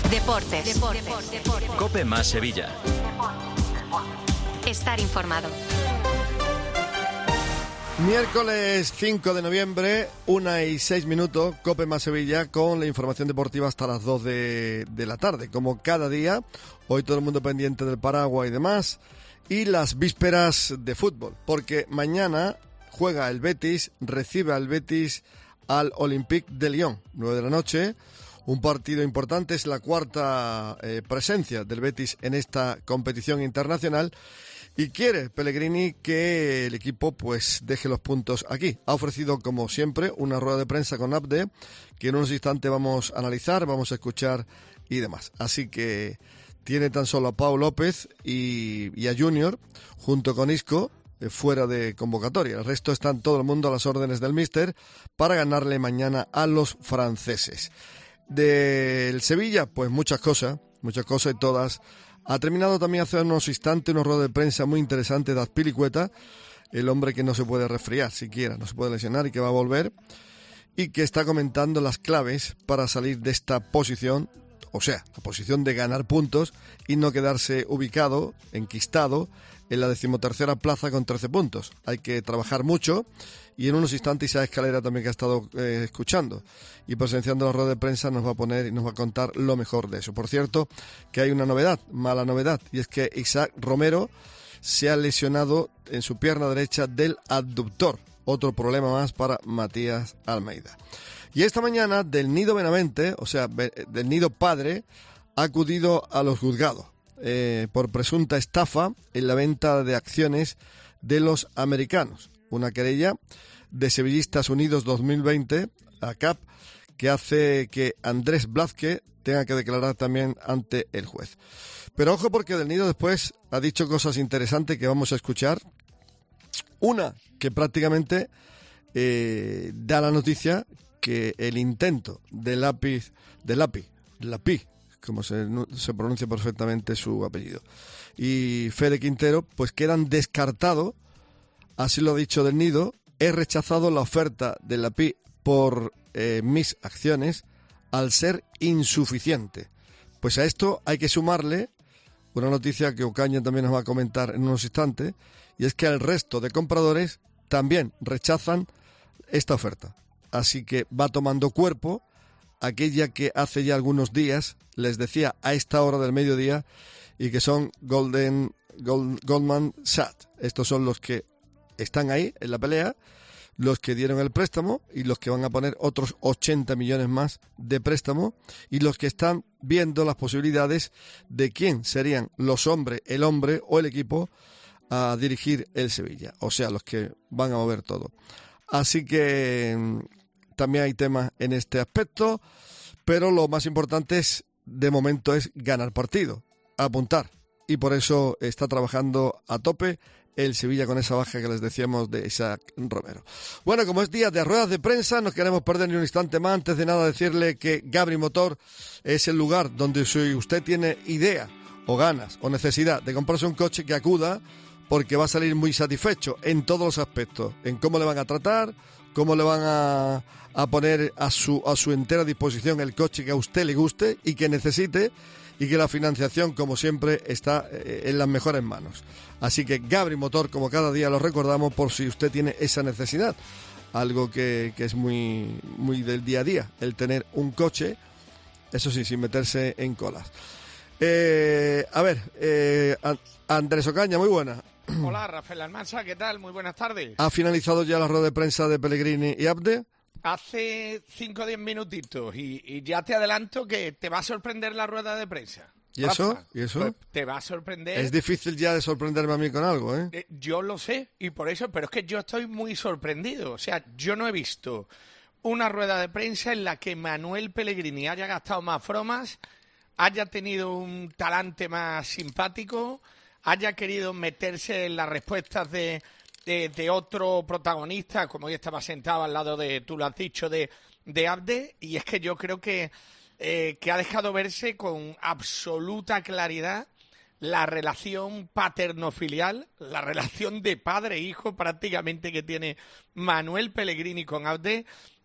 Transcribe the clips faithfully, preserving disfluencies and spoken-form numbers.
Deportes. Deportes. Deportes. COPE más Sevilla. Estar informado. Miércoles cinco de noviembre, una y seis minutos, COPE más Sevilla con la información deportiva hasta las dos de, de la tarde. Como cada día, hoy todo el mundo pendiente del Paraguay y demás, y las vísperas de fútbol, porque mañana juega el Betis, recibe al Betis al Olympique de Lyon, nueve de la noche. Un partido importante, es la cuarta eh, presencia del Betis en esta competición internacional y quiere Pellegrini que el equipo pues deje los puntos aquí. Ha ofrecido, como siempre, una rueda de prensa con Abde que en unos instantes vamos a analizar, vamos a escuchar y demás. Así que tiene tan solo a Pau López y, y a Junior junto con Isco eh, fuera de convocatoria. El resto están todo el mundo a las órdenes del míster para ganarle mañana a los franceses. Del Sevilla, pues muchas cosas, muchas cosas y todas. Ha terminado también hace unos instantes una rueda de prensa muy interesante de Azpilicueta, el hombre que no se puede resfriar siquiera, no se puede lesionar y que va a volver, y que está comentando las claves para salir de esta posición, o sea, la posición de ganar puntos y no quedarse ubicado, enquistado, en la decimotercera plaza con trece puntos. Hay que trabajar mucho y en unos instantes Isaac Escalera también que ha estado eh, escuchando y presenciando la rueda de prensa nos va a poner y nos va a contar lo mejor de eso. Por cierto, que hay una novedad, mala novedad, y es que Isaac Romero se ha lesionado en su pierna derecha del abductor. Otro problema más para Matías Almeida. Y esta mañana del Nido Benavente, o sea, del Nido Padre, ha acudido a los juzgados eh, por presunta estafa en la venta de acciones de los americanos. Una querella de Sevillistas Unidos dos mil veinte, A C A P, que hace que Andrés Blázquez tenga que declarar también ante el juez. Pero ojo, porque Del Nido después ha dicho cosas interesantes que vamos a escuchar. Una que prácticamente eh, da la noticia que el intento de lápiz, de lápiz, lápiz, como se, se pronuncia perfectamente su apellido, y Fede Quintero, pues quedan descartados, así lo ha dicho Del Nido. He rechazado la oferta de lápiz por eh, mis acciones al ser insuficiente. Pues a esto hay que sumarle una noticia que Ocaña también nos va a comentar en unos instantes, y es que el resto de compradores también rechazan esta oferta. Así que va tomando cuerpo aquella que hace ya algunos días les decía a esta hora del mediodía, y que son Golden, Gold, Goldman Sachs. Estos son los que están ahí en la pelea, los que dieron el préstamo y los que van a poner otros ochenta millones más de préstamo, y los que están viendo las posibilidades de quién serían los hombres, el hombre o el equipo a dirigir el Sevilla, o sea, los que van a mover todo. Así que también hay temas en este aspecto, pero lo más importante es, de momento, es ganar partido, apuntar, y por eso está trabajando a tope el Sevilla con esa baja que les decíamos de Isaac Romero. Bueno, como es día de ruedas de prensa, no queremos perder ni un instante más. Antes de nada, decirle que Gabri Motor es el lugar donde, si usted tiene idea o ganas o necesidad de comprarse un coche, que acuda, porque va a salir muy satisfecho en todos los aspectos, en cómo le van a tratar, cómo le van a, a poner a su, a su entera disposición el coche que a usted le guste y que necesite, y que la financiación, como siempre, está en las mejores manos. Así que Gabri Motor, como cada día lo recordamos, por si usted tiene esa necesidad, algo que, que es muy, muy del día a día, el tener un coche, eso sí, sin meterse en colas. Eh, a ver, eh, Andrés Ocaña, muy buena. Hola, Rafael Almanza, ¿qué tal? Muy buenas tardes. ¿Ha finalizado ya la rueda de prensa de Pellegrini y Abde? Hace cinco o diez minutitos, y, y ya te adelanto que te va a sorprender la rueda de prensa. ¿Y eso? ¿Y eso? Pues te va a sorprender. Es difícil ya de sorprenderme a mí con algo, ¿eh? Eh, Yo lo sé, y por eso, pero es que yo estoy muy sorprendido. O sea, yo no he visto una rueda de prensa en la que Manuel Pellegrini haya gastado más bromas, haya tenido un talante más simpático, haya querido meterse en las respuestas de, de, de otro protagonista, como hoy estaba sentado al lado de, tú lo has dicho, de, de Abde, y es que yo creo que, eh, que ha dejado verse con absoluta claridad la relación paterno-filial, la relación de padre-hijo prácticamente que tiene Manuel Pellegrini con Abde,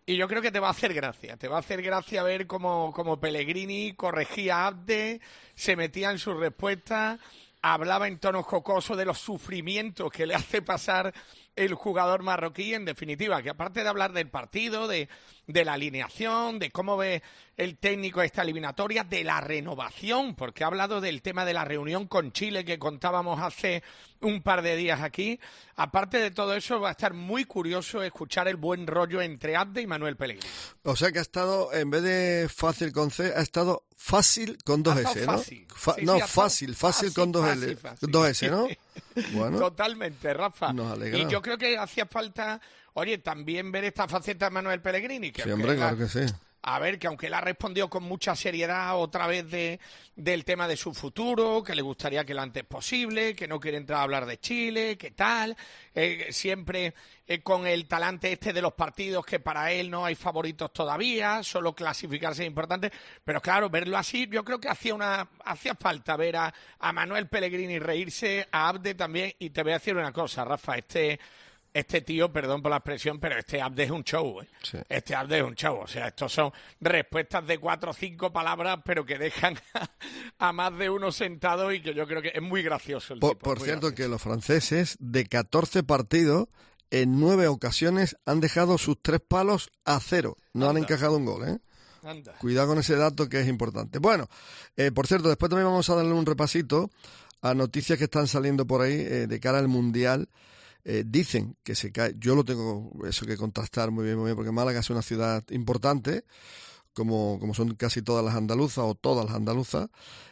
Y yo creo que te va a hacer gracia, te va a hacer gracia ver cómo, cómo Pellegrini corregía a Abde, se metía en sus respuestas, hablaba en tonos jocosos de los sufrimientos que le hace pasar el jugador marroquí, en definitiva, que aparte de hablar del partido, de, de la alineación, de cómo ve el técnico esta eliminatoria, de la renovación, porque ha hablado del tema de la reunión con Chile que contábamos hace un par de días aquí. Aparte de todo eso, va a estar muy curioso escuchar el buen rollo entre Abde y Manuel Pellegrini. O sea que ha estado, en vez de fácil con C, ha estado fácil con dos S, ¿no? Fácil. Fa- Sí, no, sí, fácil, fácil, fácil con dos, fácil, L, fácil. dos S, ¿no? Bueno, Totalmente, Rafa. nos alegra. Y yo creo que hacía falta, oye, también ver esta faceta de Manuel Pellegrini. Que sí, aunque hombre, la- claro que sí. A ver, que aunque él ha respondido con mucha seriedad otra vez de, del tema de su futuro, que le gustaría que lo antes posible, que no quiere entrar a hablar de Chile, que tal, eh, siempre eh, con el talante este de los partidos, que para él no hay favoritos todavía, solo clasificarse es importante, pero claro, verlo así, yo creo que hacía una hacía falta ver a, a Manuel Pellegrini reírse, a Abde también, y te voy a decir una cosa, Rafa, este... Este tío, perdón por la expresión, pero este Abde es un show, ¿eh? Sí. Este Abde es un show. O sea, estos son respuestas de cuatro o cinco palabras, pero que dejan a, a más de uno sentado y que yo creo que es muy gracioso el Por, tipo. por muy cierto, gracioso. que los franceses, de catorce partidos, en nueve ocasiones han dejado sus tres palos a cero. No han Anda. encajado un gol, ¿eh? Anda. Cuidado con ese dato que es importante. Bueno, eh, por cierto, después también vamos a darle un repasito a noticias que están saliendo por ahí eh, de cara al Mundial. Eh, dicen que se cae, yo lo tengo eso que contrastar muy bien, muy bien, porque Málaga es una ciudad importante, como, como son casi todas las andaluzas o todas las andaluzas,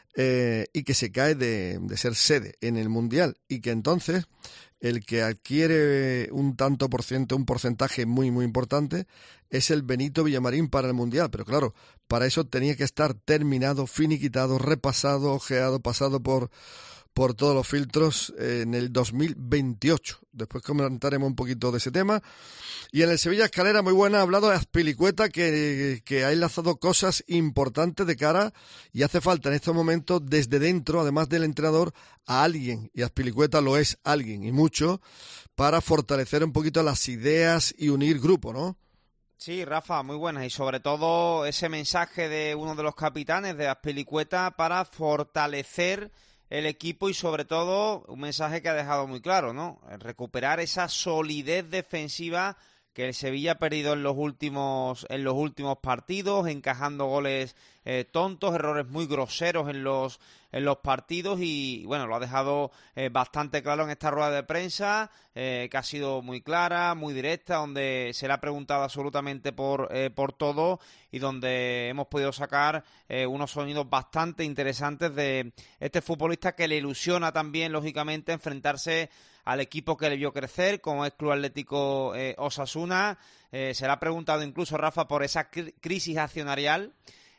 eh, y que se cae de, de ser sede en el Mundial, y que entonces el que adquiere un tanto por ciento, un porcentaje muy, muy importante, es el Benito Villamarín para el Mundial. Pero claro, para eso tenía que estar terminado, finiquitado, repasado, ojeado, pasado por... por todos los filtros en el dos mil veintiocho. Después comentaremos un poquito de ese tema. Y en el Sevilla Escalera, muy buena, ha hablado de Azpilicueta, que, que ha enlazado cosas importantes de cara, y hace falta en estos momentos, desde dentro, además del entrenador, a alguien, y Azpilicueta lo es alguien, y mucho, para fortalecer un poquito las ideas y unir grupo, ¿no? Sí, Rafa, muy buenas, y sobre todo ese mensaje de uno de los capitanes de Azpilicueta para fortalecer el equipo y sobre todo un mensaje que ha dejado muy claro, ¿no? Recuperar esa solidez defensiva que el Sevilla ha perdido en los últimos en los últimos partidos, encajando goles eh, tontos, errores muy groseros en los en los partidos, y bueno, lo ha dejado eh, bastante claro en esta rueda de prensa, eh, que ha sido muy clara, muy directa, donde se le ha preguntado absolutamente por eh, por todo, y donde hemos podido sacar eh, unos sonidos bastante interesantes de este futbolista que le ilusiona también, lógicamente, enfrentarse al equipo que le vio crecer, como es Club Atlético eh, Osasuna. Eh, se le ha preguntado incluso, Rafa, por esa cr- crisis accionarial,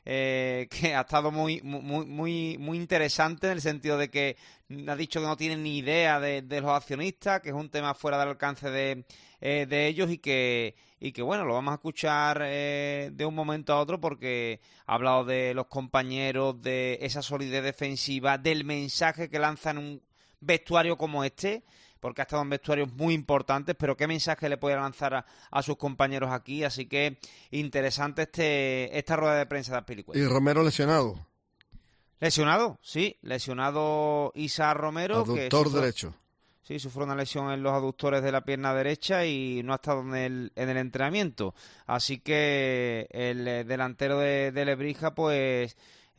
eh, que ha estado muy, muy, muy, muy interesante, en el sentido de que ha dicho que no tiene ni idea de, de los accionistas, que es un tema fuera del alcance de, eh, de ellos, y que, y que bueno, lo vamos a escuchar eh, de un momento a otro, porque ha hablado de los compañeros, de esa solidez defensiva, del mensaje que lanzan un vestuario como este, porque ha estado en vestuarios muy importantes, pero qué mensaje le puede lanzar a, a sus compañeros aquí. Así que interesante este esta rueda de prensa de Azpilicueta. Y Romero lesionado, Lesionado, sí, lesionado Isa Romero, que aductor sufrió, derecho. sí, sufrió una lesión en los aductores de la pierna derecha y no ha estado en el, en el entrenamiento. Así que el eh, delantero de, de Lebrija, pues...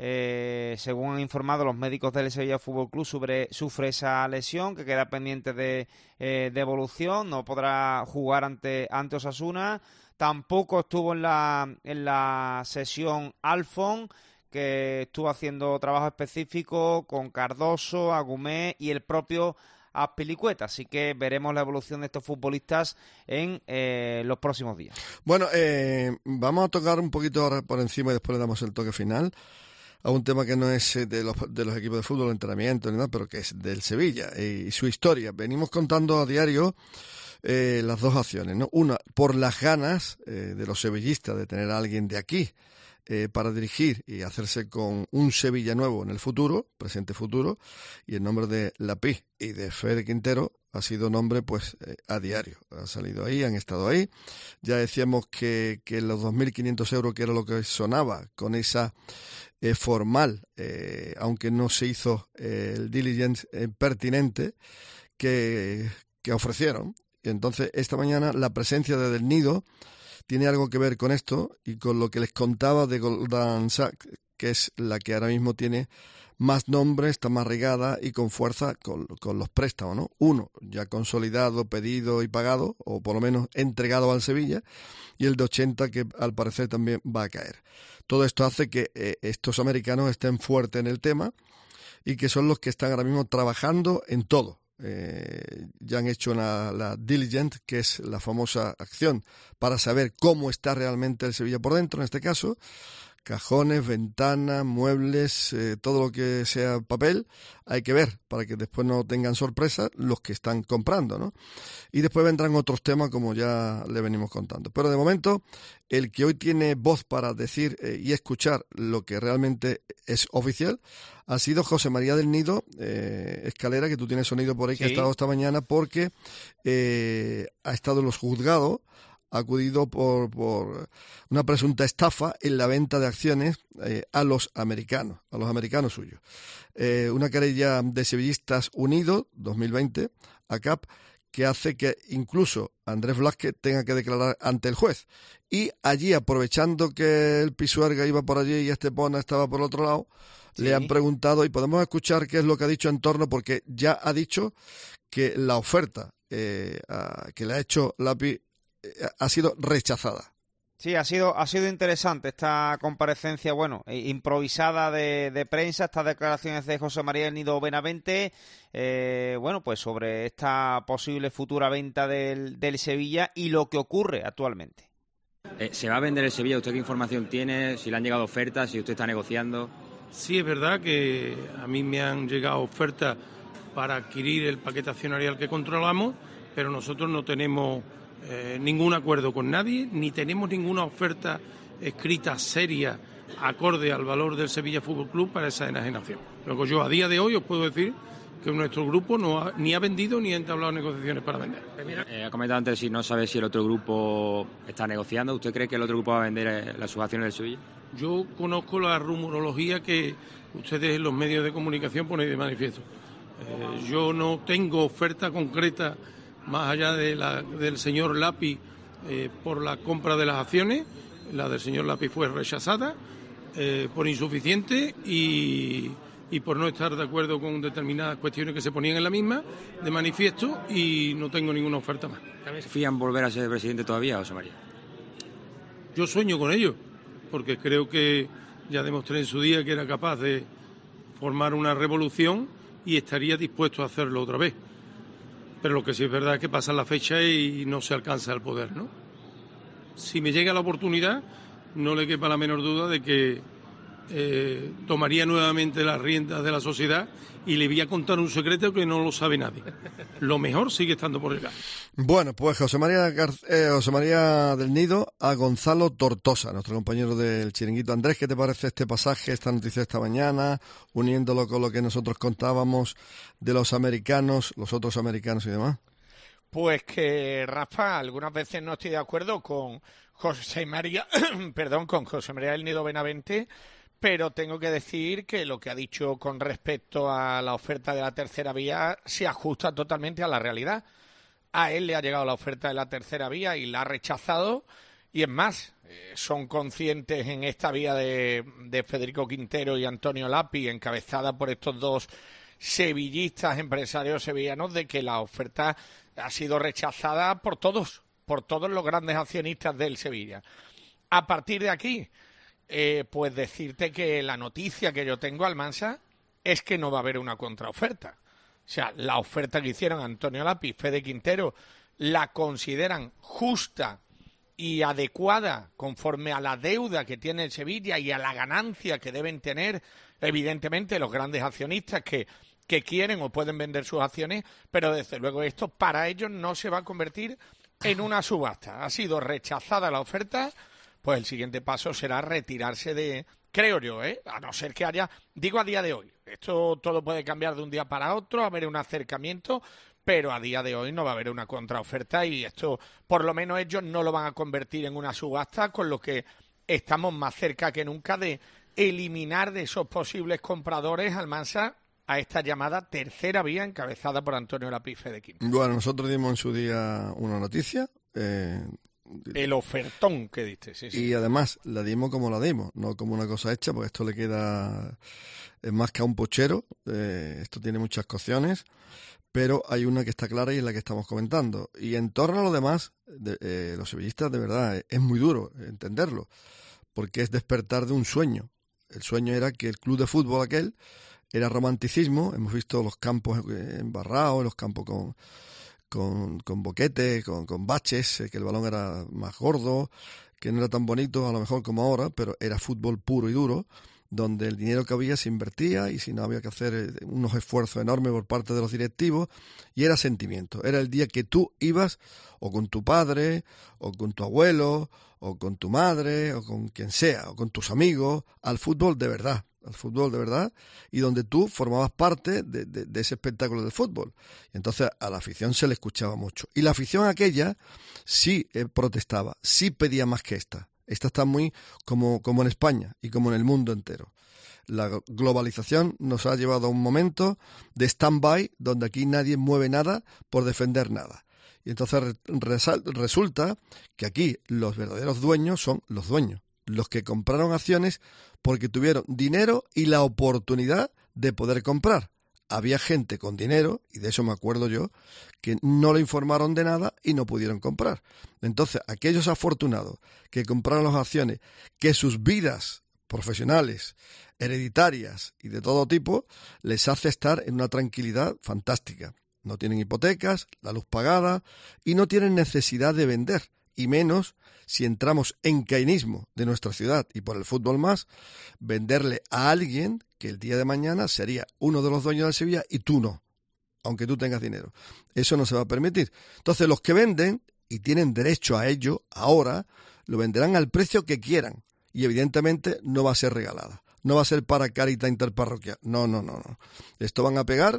Eh, según han informado los médicos del Sevilla Fútbol Club, sufre, sufre esa lesión que queda pendiente de, eh, de evolución, no podrá jugar ante, ante Osasuna. Tampoco estuvo en la, en la sesión Alfon, que estuvo haciendo trabajo específico con Cardoso, Agumé y el propio Azpilicueta, así que veremos la evolución de estos futbolistas en eh, los próximos días. Bueno, eh, vamos a tocar un poquito ahora por encima y después le damos el toque final a un tema que no es de los, de los equipos de fútbol, entrenamiento ni nada, pero que es del Sevilla y su historia. Venimos contando a diario eh, las dos acciones, ¿no? Una, por las ganas eh, de los sevillistas de tener a alguien de aquí eh, para dirigir y hacerse con un Sevilla nuevo en el futuro, presente-futuro, y el nombre de Lapí y de Fede Quintero ha sido nombre pues eh, a diario. Han salido ahí, han estado ahí. Ya decíamos que, que los dos mil quinientos euros, que era lo que sonaba con esa eh, formal, eh, aunque no se hizo eh, el diligence eh, pertinente que, que ofrecieron. Y entonces esta mañana la presencia de Del Nido tiene algo que ver con esto y con lo que les contaba de Goldman Sachs, que es la que ahora mismo tiene más nombre, está más regada y con fuerza con, con los préstamos, ¿no? Uno ya consolidado, pedido y pagado, o por lo menos entregado al Sevilla, y el de ochenta que al parecer también va a caer. Todo esto hace que eh, estos americanos estén fuertes en el tema y que son los que están ahora mismo trabajando en todo. Eh, ya han hecho una, la diligence, que es la famosa acción para saber cómo está realmente el Sevilla por dentro, en este caso. Cajones, ventanas, muebles, eh, todo lo que sea papel, hay que ver para que después no tengan sorpresas los que están comprando, ¿no? Y después vendrán otros temas como ya le venimos contando. Pero de momento, el que hoy tiene voz para decir eh, y escuchar lo que realmente es oficial ha sido José María del Nido, eh, Escalera, que tú tienes sonido por ahí, sí, que ha estado esta mañana porque eh, ha estado en los juzgados, ha acudido por, por una presunta estafa en la venta de acciones eh, a los americanos, a los americanos suyos. Eh, una querella de Sevillistas Unidos, dos mil veinte, A C A P, que hace que incluso Andrés Blázquez tenga que declarar ante el juez. Y allí, aprovechando que el Pisuerga iba por allí y Estepona estaba por otro lado, sí, le han preguntado, y podemos escuchar qué es lo que ha dicho en torno, porque ya ha dicho que la oferta eh, a, que le ha hecho Lapi ha sido rechazada. Sí, ha sido ha sido interesante esta comparecencia, bueno, improvisada de, de prensa, estas declaraciones de José María del Nido Benavente, eh, bueno, pues sobre esta posible futura venta del, del Sevilla y lo que ocurre actualmente. Eh, ¿Se va a vender el Sevilla? ¿Usted qué información tiene? ¿Si le han llegado ofertas? ¿Si usted está negociando? Sí, es verdad que a mí me han llegado ofertas para adquirir el paquete accionarial que controlamos, pero nosotros no tenemos Eh, ningún acuerdo con nadie, ni tenemos ninguna oferta escrita seria acorde al valor del Sevilla Fútbol Club para esa enajenación. Luego yo a día de hoy os puedo decir que nuestro grupo no ha, ni ha vendido ni ha entablado negociaciones para vender. Eh, ha comentado antes si no sabe si el otro grupo está negociando. ¿Usted cree que el otro grupo va a vender eh, las subacciones del Sevilla? Yo conozco la rumorología que ustedes en los medios de comunicación ponen de manifiesto. Eh, yo no tengo oferta concreta más allá de la, del señor Lapi eh, por la compra de las acciones. La del señor Lapi fue rechazada eh, por insuficiente y, y por no estar de acuerdo con determinadas cuestiones que se ponían en la misma de manifiesto, y no tengo ninguna oferta más. ¿Confían volver a ser presidente todavía, José María? Yo sueño con ello, porque creo que ya demostré en su día que era capaz de formar una revolución y estaría dispuesto a hacerlo otra vez. Pero lo que sí es verdad es que pasa la fecha y no se alcanza el poder, ¿no? Si me llega la oportunidad, no le quepa la menor duda de que eh, tomaría nuevamente las riendas de la sociedad y le voy a contar un secreto que no lo sabe nadie. Lo mejor sigue estando por llegar. Bueno, pues José María, Gar- eh, José María del Nido a Gonzalo Tortosa, nuestro compañero del Chiringuito. Andrés, ¿qué te parece este pasaje, esta noticia esta mañana, uniéndolo con lo que nosotros contábamos de los americanos, los otros americanos y demás? Pues que, Rafa, algunas veces no estoy de acuerdo con José María, perdón, con José María del Nido Benavente, pero tengo que decir que lo que ha dicho con respecto a la oferta de la tercera vía se ajusta totalmente a la realidad. A él le ha llegado la oferta de la tercera vía y la ha rechazado, y es más, eh, son conscientes en esta vía de, de Federico Quintero y Antonio Lapi, encabezada por estos dos sevillistas, empresarios sevillanos, de que la oferta ha sido rechazada por todos, por todos los grandes accionistas del Sevilla. A partir de aquí, eh, pues decirte que la noticia que yo tengo, Almansa, es que no va a haber una contraoferta. O sea, la oferta que hicieron Antonio Lapi y Fede Quintero la consideran justa y adecuada conforme a la deuda que tiene el Sevilla y a la ganancia que deben tener, evidentemente, los grandes accionistas que, que quieren o pueden vender sus acciones, pero desde luego esto para ellos no se va a convertir en una subasta. Ha sido rechazada la oferta pues el siguiente paso será retirarse de, creo yo, ¿eh? A no ser que haya, digo a día de hoy, esto todo puede cambiar de un día para otro, haber un acercamiento, pero a día de hoy no va a haber una contraoferta y esto, por lo menos ellos no lo van a convertir en una subasta, con lo que estamos más cerca que nunca de eliminar de esos posibles compradores Almansa a esta llamada tercera vía encabezada por Antonio Lapi Fedequín. Bueno, nosotros dimos en su día una noticia. Eh, El ofertón que diste, sí, sí. Y además la dimos como la dimos, no como una cosa hecha, porque esto le queda es más que a un puchero. Eh, esto tiene muchas cocciones, pero hay una que está clara y es la que estamos comentando. Y en torno a lo demás, de, eh, los sevillistas, de verdad, es muy duro entenderlo, porque es despertar de un sueño. El sueño era que el club de fútbol aquel era romanticismo. Hemos visto los campos embarrados, los campos con, con, con boquete, con, con baches, que el balón era más gordo, que no era tan bonito a lo mejor como ahora, pero era fútbol puro y duro, donde el dinero que había se invertía y si no había que hacer unos esfuerzos enormes por parte de los directivos, y era sentimiento. Era el día que tú ibas o con tu padre, o con tu abuelo, o con tu madre, o con quien sea, o con tus amigos, al fútbol de verdad, al fútbol de verdad, y donde tú formabas parte de, de, de ese espectáculo del fútbol. Y entonces a la afición se le escuchaba mucho. Y la afición aquella sí eh, protestaba, sí pedía más que esta. Esta está muy como, como en España y como en el mundo entero. La globalización nos ha llevado a un momento de stand-by donde aquí nadie mueve nada por defender nada. Y entonces resal- resulta que aquí los verdaderos dueños son los dueños, los que compraron acciones porque tuvieron dinero y la oportunidad de poder comprar. Había gente con dinero, y de eso me acuerdo yo, que no le informaron de nada y no pudieron comprar. Entonces, aquellos afortunados que compraron las acciones, que sus vidas profesionales, hereditarias y de todo tipo, les hace estar en una tranquilidad fantástica. No tienen hipotecas, la luz pagada y no tienen necesidad de vender, y menos si entramos en cainismo de nuestra ciudad y por el fútbol más, venderle a alguien que el día de mañana sería uno de los dueños de Sevilla y tú no, aunque tú tengas dinero. Eso no se va a permitir. Entonces los que venden, y tienen derecho a ello ahora, lo venderán al precio que quieran y evidentemente no va a ser regalada. No va a ser para Carita Interparroquial. No, no, no, no. Esto van a pegar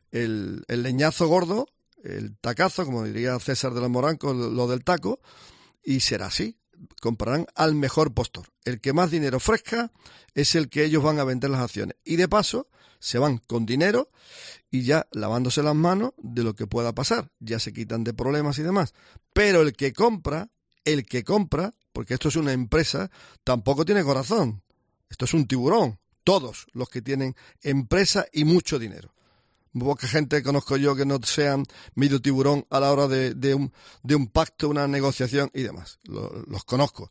el, el leñazo gordo, el tacazo, como diría César de los Morancos, lo del taco, y será así. Comprarán al mejor postor. El que más dinero ofrezca es el que ellos van a vender las acciones. Y de paso, se van con dinero y ya lavándose las manos de lo que pueda pasar. Ya se quitan de problemas y demás. Pero el que compra, el que compra, porque esto es una empresa, tampoco tiene corazón. Esto es un tiburón. Todos los que tienen empresa y mucho dinero. Poca gente conozco yo que no sean medio tiburón a la hora de, de, un, de un pacto, una negociación y demás. Los, los conozco.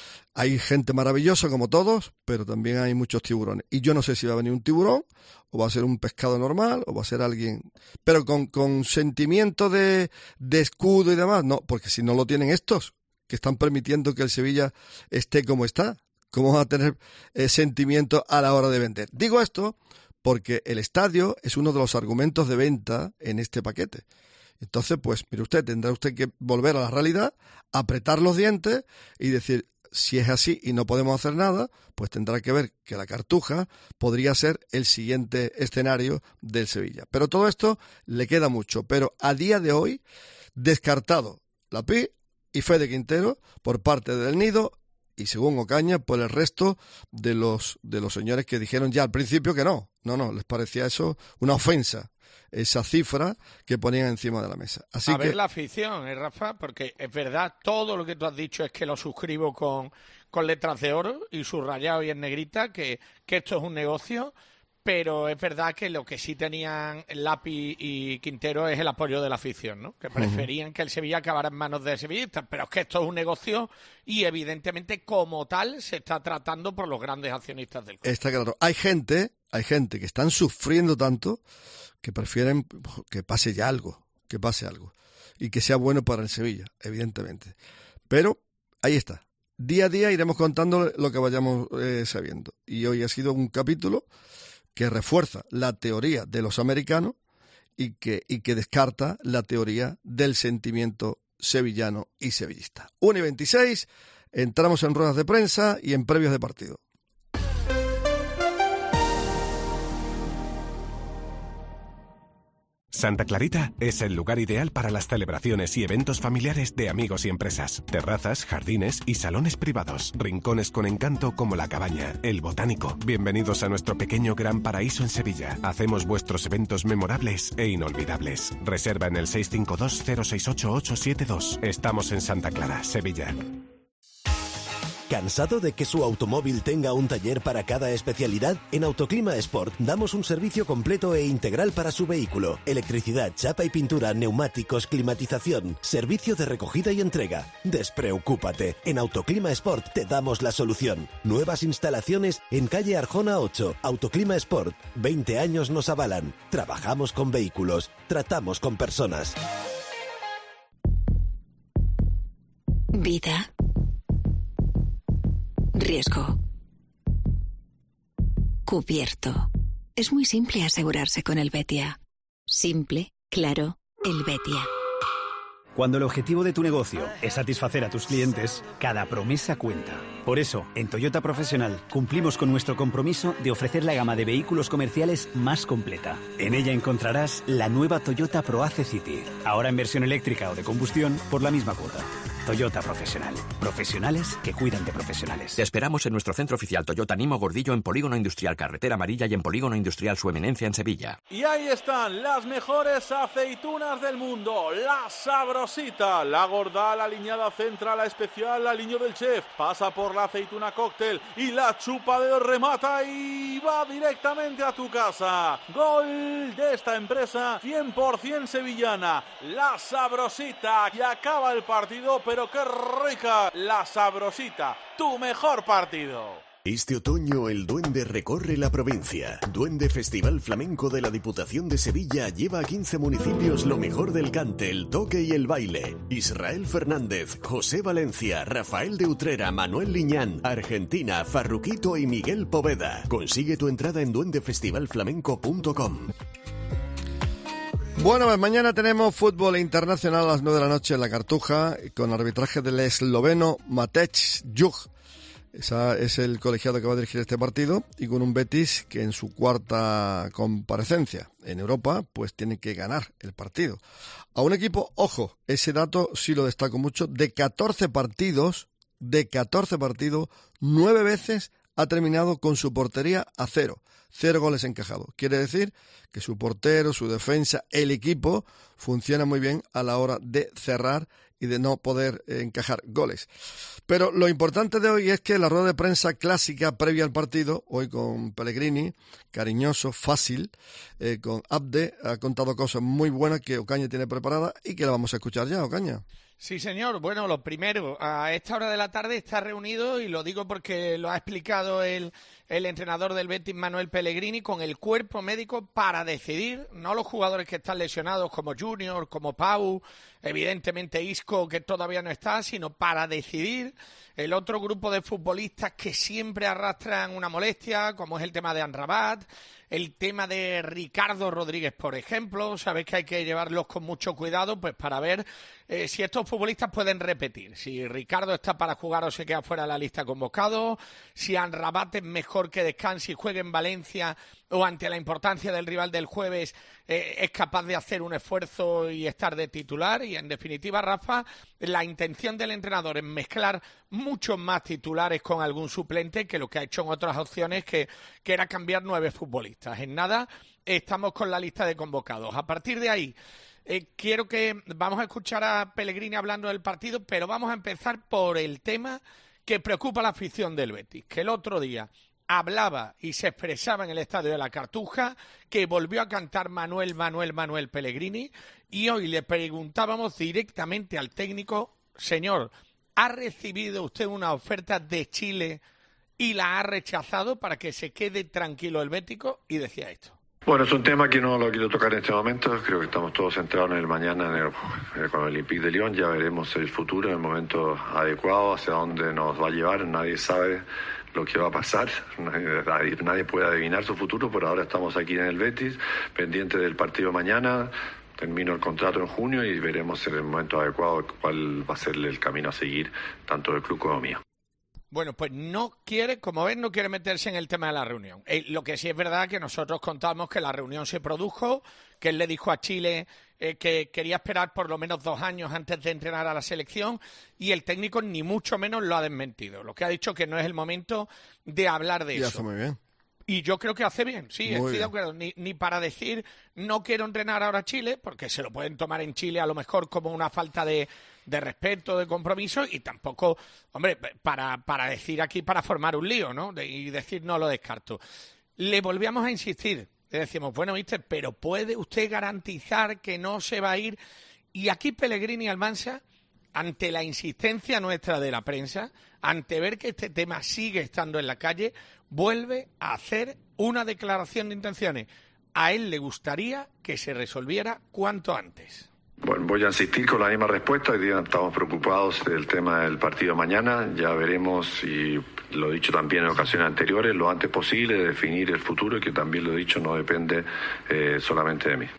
Hay gente maravillosa como todos, pero también hay muchos tiburones. Y yo no sé si va a venir un tiburón, o va a ser un pescado normal, o va a ser alguien... Pero con, con sentimiento de, de escudo y demás, no, porque si no lo tienen estos, que están permitiendo que el Sevilla esté como está, ¿cómo va a tener eh, sentimiento a la hora de vender? Digo esto porque el estadio es uno de los argumentos de venta en este paquete. Entonces, pues, mire usted, tendrá usted que volver a la realidad, apretar los dientes y decir, si es así y no podemos hacer nada, pues tendrá que ver que la Cartuja podría ser el siguiente escenario del Sevilla. Pero todo esto le queda mucho. Pero a día de hoy, descartado Lapi y Fede Quintero por parte del Nido, y según Ocaña, por el resto de los de los señores que dijeron ya al principio que no. No, no, les parecía eso una ofensa, esa cifra que ponían encima de la mesa. Así a que... ver la afición, ¿eh, Rafa? Porque es verdad, todo lo que tú has dicho es que lo suscribo con, con letras de oro y subrayado y en negrita, que, que esto es un negocio, pero es verdad que lo que sí tenían Lapi y Quintero es el apoyo de la afición, ¿no? Que preferían uh-huh. que el Sevilla acabara en manos de sevillistas, pero es que esto es un negocio y evidentemente como tal se está tratando por los grandes accionistas del club. Está claro. Hay gente, hay gente que están sufriendo tanto que prefieren que pase ya algo, que pase algo y que sea bueno para el Sevilla, evidentemente. Pero ahí está. Día a día iremos contando lo que vayamos eh, sabiendo. Y hoy ha sido un capítulo que refuerza la teoría de los americanos y que, y que descarta la teoría del sentimiento sevillano y sevillista. una y veintiséis, Entramos en ruedas de prensa y en previos de partido. Santa Clarita es el lugar ideal para las celebraciones y eventos familiares de amigos y empresas. Terrazas, jardines y salones privados. Rincones con encanto como La Cabaña, El Botánico. Bienvenidos a nuestro pequeño gran paraíso en Sevilla. Hacemos vuestros eventos memorables e inolvidables. Reserva en el seis cinco dos cero seis ocho ocho siete dos. Estamos en Santa Clara, Sevilla. ¿Cansado de que su automóvil tenga un taller para cada especialidad? En Autoclima Sport damos un servicio completo e integral para su vehículo. Electricidad, chapa y pintura, neumáticos, climatización, servicio de recogida y entrega. Despreocúpate, en Autoclima Sport te damos la solución. Nuevas instalaciones en calle Arjona ocho. Autoclima Sport, veinte años nos avalan. Trabajamos con vehículos, tratamos con personas. Vida. Riesgo. Cubierto. Es muy simple asegurarse con el Betia. Simple, claro, el Betia. Cuando el objetivo de tu negocio es satisfacer a tus clientes, cada promesa cuenta. Por eso, en Toyota Profesional cumplimos con nuestro compromiso de ofrecer la gama de vehículos comerciales más completa. En ella encontrarás la nueva Toyota ProAce City, ahora en versión eléctrica o de combustión por la misma cuota. Toyota Profesional. Profesionales que cuidan de profesionales. Te esperamos en nuestro centro oficial Toyota Nimo Gordillo en Polígono Industrial Carretera Amarilla y en Polígono Industrial Su Eminencia en Sevilla. Y ahí están las mejores aceitunas del mundo. La Sabrosita, la gorda, la aliñada central, la especial, la aliño del chef. Pasa por la aceituna cóctel y la chupa de remata y va directamente a tu casa. Gol de esta empresa cien por ciento sevillana. La Sabrosita. Y acaba el partido, pero ¡qué rica! La Sabrosita, tu mejor partido. Este otoño el Duende recorre la provincia. Duende Festival Flamenco de la Diputación de Sevilla lleva a quince municipios lo mejor del cante, el toque y el baile. Israel Fernández, José Valencia, Rafael de Utrera, Manuel Liñán, Argentina, Farruquito y Miguel Poveda. Consigue tu entrada en duende festival flamenco punto com. Bueno, pues mañana tenemos fútbol internacional a las nueve de la noche en la Cartuja, con arbitraje del esloveno Matej Juh. Ese es el colegiado que va a dirigir este partido, y con un Betis que en su cuarta comparecencia en Europa pues tiene que ganar el partido. A un equipo, ojo, ese dato sí lo destaco mucho, de catorce partidos, de catorce partidos, nueve veces ha terminado con su portería a cero. Cero goles encajados. Quiere decir que su portero, su defensa, el equipo funciona muy bien a la hora de cerrar y de no poder eh, encajar goles. Pero lo importante de hoy es que la rueda de prensa clásica previa al partido, hoy con Pellegrini, cariñoso, fácil, eh, con Abde, ha contado cosas muy buenas que Ocaña tiene preparadas y que la vamos a escuchar ya, Ocaña. Sí, señor. Bueno, lo primero, a esta hora de la tarde está reunido, y lo digo porque lo ha explicado el, el entrenador del Betis, Manuel Pellegrini, con el cuerpo médico para decidir, no los jugadores que están lesionados como Junior, como Pau, evidentemente Isco, que todavía no está, sino para decidir el otro grupo de futbolistas que siempre arrastran una molestia, como es el tema de Amrabat, el tema de Ricardo Rodríguez, por ejemplo. Sabéis que hay que llevarlos con mucho cuidado, pues para ver eh, si estos futbolistas pueden repetir. Si Ricardo está para jugar o se queda fuera de la lista convocado, si Amrabat es mejor que descanse y juegue en Valencia, o ante la importancia del rival del jueves eh, es capaz de hacer un esfuerzo y estar de titular. Y en definitiva, Rafa, la intención del entrenador es mezclar muchos más titulares con algún suplente que lo que ha hecho en otras opciones, que, que era cambiar nueve futbolistas. En nada estamos con la lista de convocados. A partir de ahí, eh, quiero que vamos a escuchar a Pellegrini hablando del partido, pero vamos a empezar por el tema que preocupa a la afición del Betis, que el otro día hablaba y se expresaba en el estadio de la Cartuja, que volvió a cantar Manuel, Manuel, Manuel Pellegrini, y hoy le preguntábamos directamente al técnico: señor, ¿ha recibido usted una oferta de Chile y la ha rechazado para que se quede tranquilo el bético? Y decía esto. Bueno, es un tema que no lo quiero tocar en este momento. Creo que estamos todos centrados en el mañana, en el, con el Olympique de Lyon. Ya veremos el futuro en el momento adecuado, hacia dónde nos va a llevar. Nadie sabe lo que va a pasar, nadie, nadie puede adivinar su futuro. Por ahora estamos aquí en el Betis, pendiente del partido mañana, termino el contrato en junio y veremos en el momento adecuado cuál va a ser el camino a seguir, tanto del club como mío. Bueno, pues no quiere, como ves, no quiere meterse en el tema de la reunión. Eh, lo que sí es verdad que nosotros contamos que la reunión se produjo, que él le dijo a Chile eh, que quería esperar por lo menos dos años antes de entrenar a la selección y el técnico ni mucho menos lo ha desmentido. Lo que ha dicho que no es el momento de hablar de y eso. Hace muy bien. Y yo creo que hace bien, sí, Muy estoy bien. de acuerdo. Ni, ni para decir no quiero entrenar ahora a Chile, porque se lo pueden tomar en Chile a lo mejor como una falta de, de respeto, de compromiso, y tampoco, hombre, para, para decir aquí, para formar un lío, ¿no? De, y decir no lo descarto. Le volvíamos a insistir, le decíamos, bueno, mister, pero ¿puede usted garantizar que no se va a ir? Y aquí Pellegrini y Almansa, ante la insistencia nuestra de la prensa, ante ver que este tema sigue estando en la calle, vuelve a hacer una declaración de intenciones. A él le gustaría que se resolviera cuanto antes. Bueno, voy a insistir con la misma respuesta. Hoy día estamos preocupados del tema del partido de mañana. Ya veremos, y lo he dicho también en ocasiones anteriores, lo antes posible de definir el futuro, y que también lo he dicho, no depende eh, solamente de mí.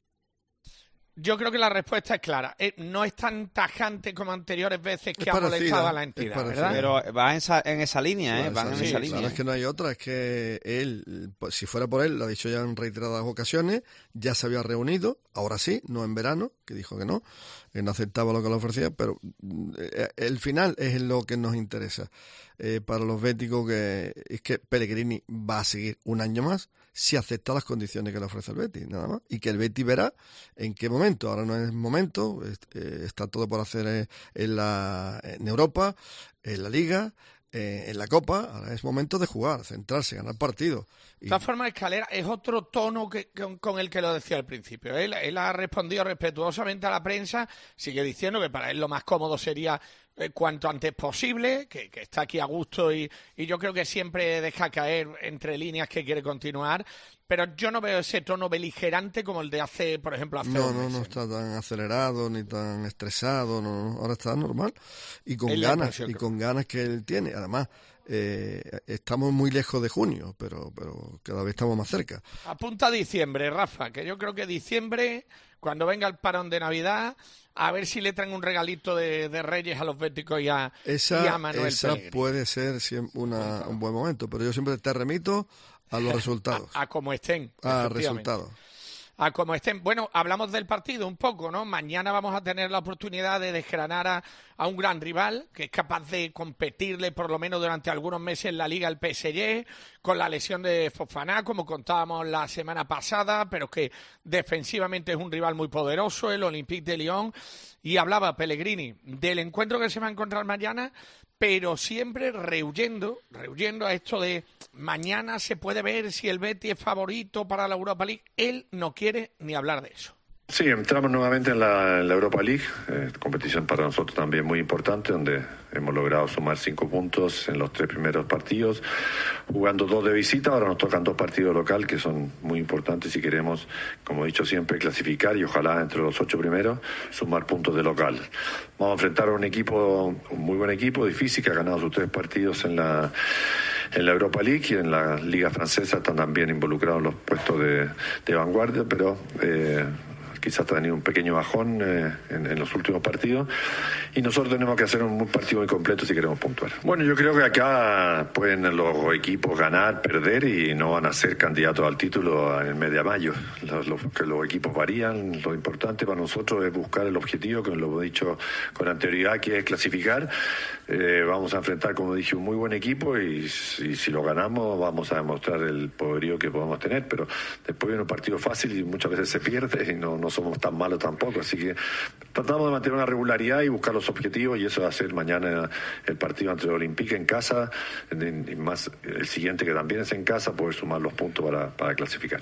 Yo creo que la respuesta es clara. Eh, no es tan tajante como anteriores veces que Es ha molestado parecida, a la es entidad, parecida. ¿verdad? Pero va en esa, en esa línea, ¿eh? Claro, Van en sí, esa la línea. verdad es que no hay otra, es que él, pues, si fuera por él, lo ha dicho ya en reiteradas ocasiones, ya se había reunido, ahora sí, no en verano, que dijo que no, que no aceptaba lo que le ofrecía, pero eh, el final es lo que nos interesa. Eh, para los béticos, que es que Pellegrini va a seguir un año más si acepta las condiciones que le ofrece el Betis, nada más, y que el Betis verá en qué momento. Ahora no es momento, es, eh, está todo por hacer eh, en, la, en Europa, en la Liga, eh, en la Copa. Ahora es momento de jugar, centrarse, ganar partidos. De todas formas, Escalera es otro tono que, con, con el que lo decía al principio. Él, él ha respondido respetuosamente a la prensa, sigue diciendo que para él lo más cómodo sería eh, cuanto antes posible, que, que está aquí a gusto y, y yo creo que siempre deja caer entre líneas que quiere continuar, pero yo no veo ese tono beligerante como el de hace, por ejemplo, hace No, un no, mes. no está tan acelerado ni tan estresado, no, no, ahora está normal y con Es la ganas, impresión y que- con ganas que él tiene. Además, eh, estamos muy lejos de junio, pero, pero cada vez estamos más cerca. Apunta a diciembre, Rafa, que yo creo que diciembre, cuando venga el parón de Navidad, a ver si le traen un regalito de, de Reyes a los béticos y a, y a Esa, Manuel esa Pellegrini. puede ser siem- una, un buen momento, pero yo siempre te remito a los resultados, A, a como estén. a efectivamente. resultados. A como estén. Bueno, hablamos del partido un poco, ¿no? Mañana vamos a tener la oportunidad de desgranar a, a un gran rival que es capaz de competirle por lo menos durante algunos meses en la Liga, el P S G, con la lesión de Fofana, como contábamos la semana pasada, pero que defensivamente es un rival muy poderoso, el Olympique de Lyon. Y hablaba Pellegrini del encuentro que se va a encontrar mañana, pero siempre rehuyendo, rehuyendo a esto de mañana se puede ver si el Betis es favorito para la Europa League. Él no quiere ni hablar de eso. Sí, entramos nuevamente en la, en la Europa League, eh, competición para nosotros también muy importante, donde hemos logrado sumar cinco puntos en los tres primeros partidos, jugando dos de visita. Ahora nos tocan dos partidos local que son muy importantes si queremos, como he dicho siempre, clasificar y ojalá entre los ocho primeros sumar puntos de local. Vamos a enfrentar a un equipo, un muy buen equipo, difícil, que ha ganado sus tres partidos en la en la Europa League, y en la Liga Francesa están también involucrados los puestos de, de vanguardia, pero eh, quizás ha tenido un pequeño bajón eh, en, en los últimos partidos, y nosotros tenemos que hacer un partido muy completo si queremos puntuar. Bueno, yo creo que acá pueden los equipos ganar, perder, y no van a ser candidatos al título en el mes de mayo. Los, los, que los equipos varían. Lo importante para nosotros es buscar el objetivo, que lo he dicho con anterioridad, que es clasificar. Eh, vamos a enfrentar, como dije, un muy buen equipo, y si, si lo ganamos vamos a demostrar el poderío que podemos tener, pero después viene un partido fácil y muchas veces se pierde, y no, no somos tan malos tampoco, así que tratamos de mantener una regularidad y buscar los objetivos, y eso va a ser mañana el partido ante el Olympique en casa, y más el siguiente que también es en casa, poder sumar los puntos para, para clasificar.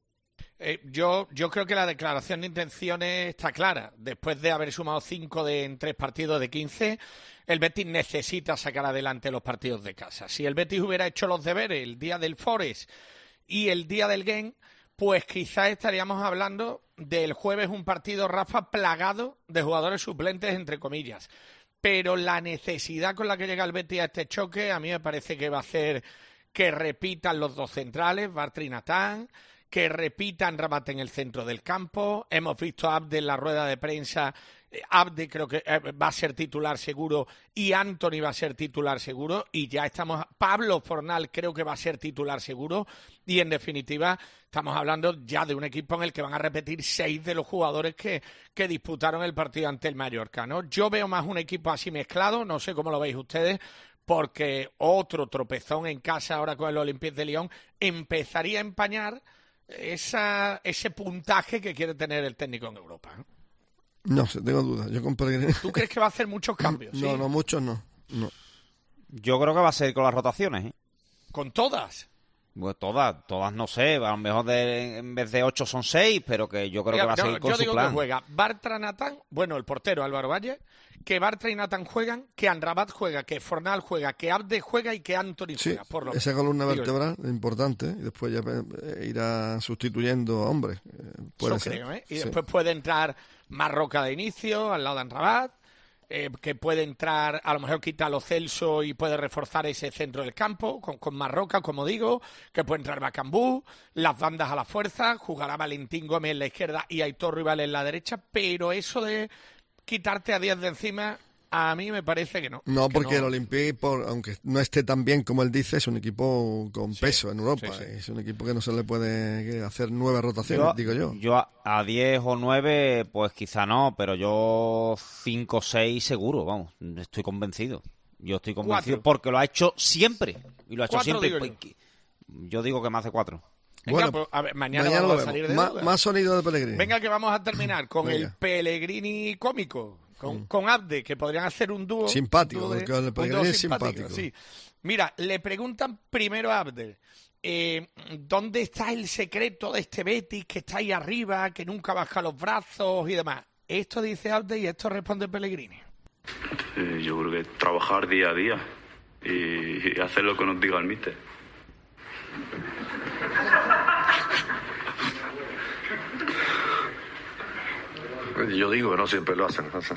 Eh, yo, yo creo que la declaración de intenciones está clara. Después de haber sumado cinco de, en tres partidos de quince, el Betis necesita sacar adelante los partidos de casa. Si el Betis hubiera hecho los deberes el día del Forest y el día del Genk, pues quizás estaríamos hablando del jueves un partido, Rafa, plagado de jugadores suplentes, entre comillas. Pero la necesidad con la que llega el Betis a este choque, a mí me parece que va a hacer que repitan los dos centrales, Bartra y Natán, que repitan Rabat en el centro del campo. Hemos visto a Abde en la rueda de prensa. Abde creo que va a ser titular seguro y Antony va a ser titular seguro y ya estamos, Pablo Fornal creo que va a ser titular seguro y en definitiva estamos hablando ya de un equipo en el que van a repetir seis de los jugadores que, que disputaron el partido ante el Mallorca, ¿no? Yo veo más un equipo así mezclado, no sé cómo lo veis ustedes, porque otro tropezón en casa ahora con el Olympique de Lyon empezaría a empañar esa, ese puntaje que quiere tener el técnico en Europa, ¿no? No sé, tengo dudas. Yo con Pellegrini... ¿Tú crees que va a hacer muchos cambios? No, ¿sí? no, muchos no. no. Yo creo que va a ser con las rotaciones, ¿eh? ¿Con todas? Pues todas, todas no sé, a lo mejor de, en vez de ocho son seis, pero que yo creo Mira, que va a no, seguir con yo su digo plan. que juega Bartra, Natán, bueno, el portero Álvaro Valle, que Bartra y Natán juegan, que Amrabat juega, que Fornal juega, que Abde juega y que Antony Sí, juega, por lo esa menos. columna Digo vertebral es importante y después ya eh, irá sustituyendo a hombres. Eh, puede Eso ser. creo, ¿eh? Y Sí. después puede entrar Marroca de inicio, al lado de Amrabat, eh, que puede entrar, a lo mejor quita a Lo Celso y puede reforzar ese centro del campo, con, con Marroca, como digo, que puede entrar Bacambú, las bandas a la fuerza, jugará Valentín Gómez en la izquierda y Aitor Rival en la derecha, pero eso de quitarte a diez de encima, a mí me parece que no. No, que porque no. el Olympique, por, aunque no esté tan bien como él dice, es un equipo con Sí, peso en Europa. sí, sí. Es un equipo que no se le puede hacer nueve rotaciones, Yo, digo yo. Yo a, a diez o nueve, pues quizá no, pero yo cinco o seis seguro, vamos, estoy convencido. Yo estoy convencido Cuatro. porque lo ha hecho siempre. Y lo ha hecho Cuatro, siempre. digo Pues, yo. que- yo digo que más de cuatro. Venga, Bueno, pues, a ver, mañana, Mañana vamos lo a salir de vemos. duda. Más, más sonido de Pellegrini. Venga, que vamos a terminar con Venga. el Pellegrini cómico, con, con Abde, que podrían hacer un dúo. Simpático, un dúo de- porque el un Pellegrini dúo es simpático. Sí. Mira, le preguntan primero a Abde, eh, ¿dónde está el secreto de este Betis que está ahí arriba, que nunca baja los brazos y demás? Esto dice Abde y esto responde Pellegrini. Eh, yo creo que trabajar día a día y, y hacer lo que nos diga el míster. Yo digo que no siempre lo hacen. Entonces.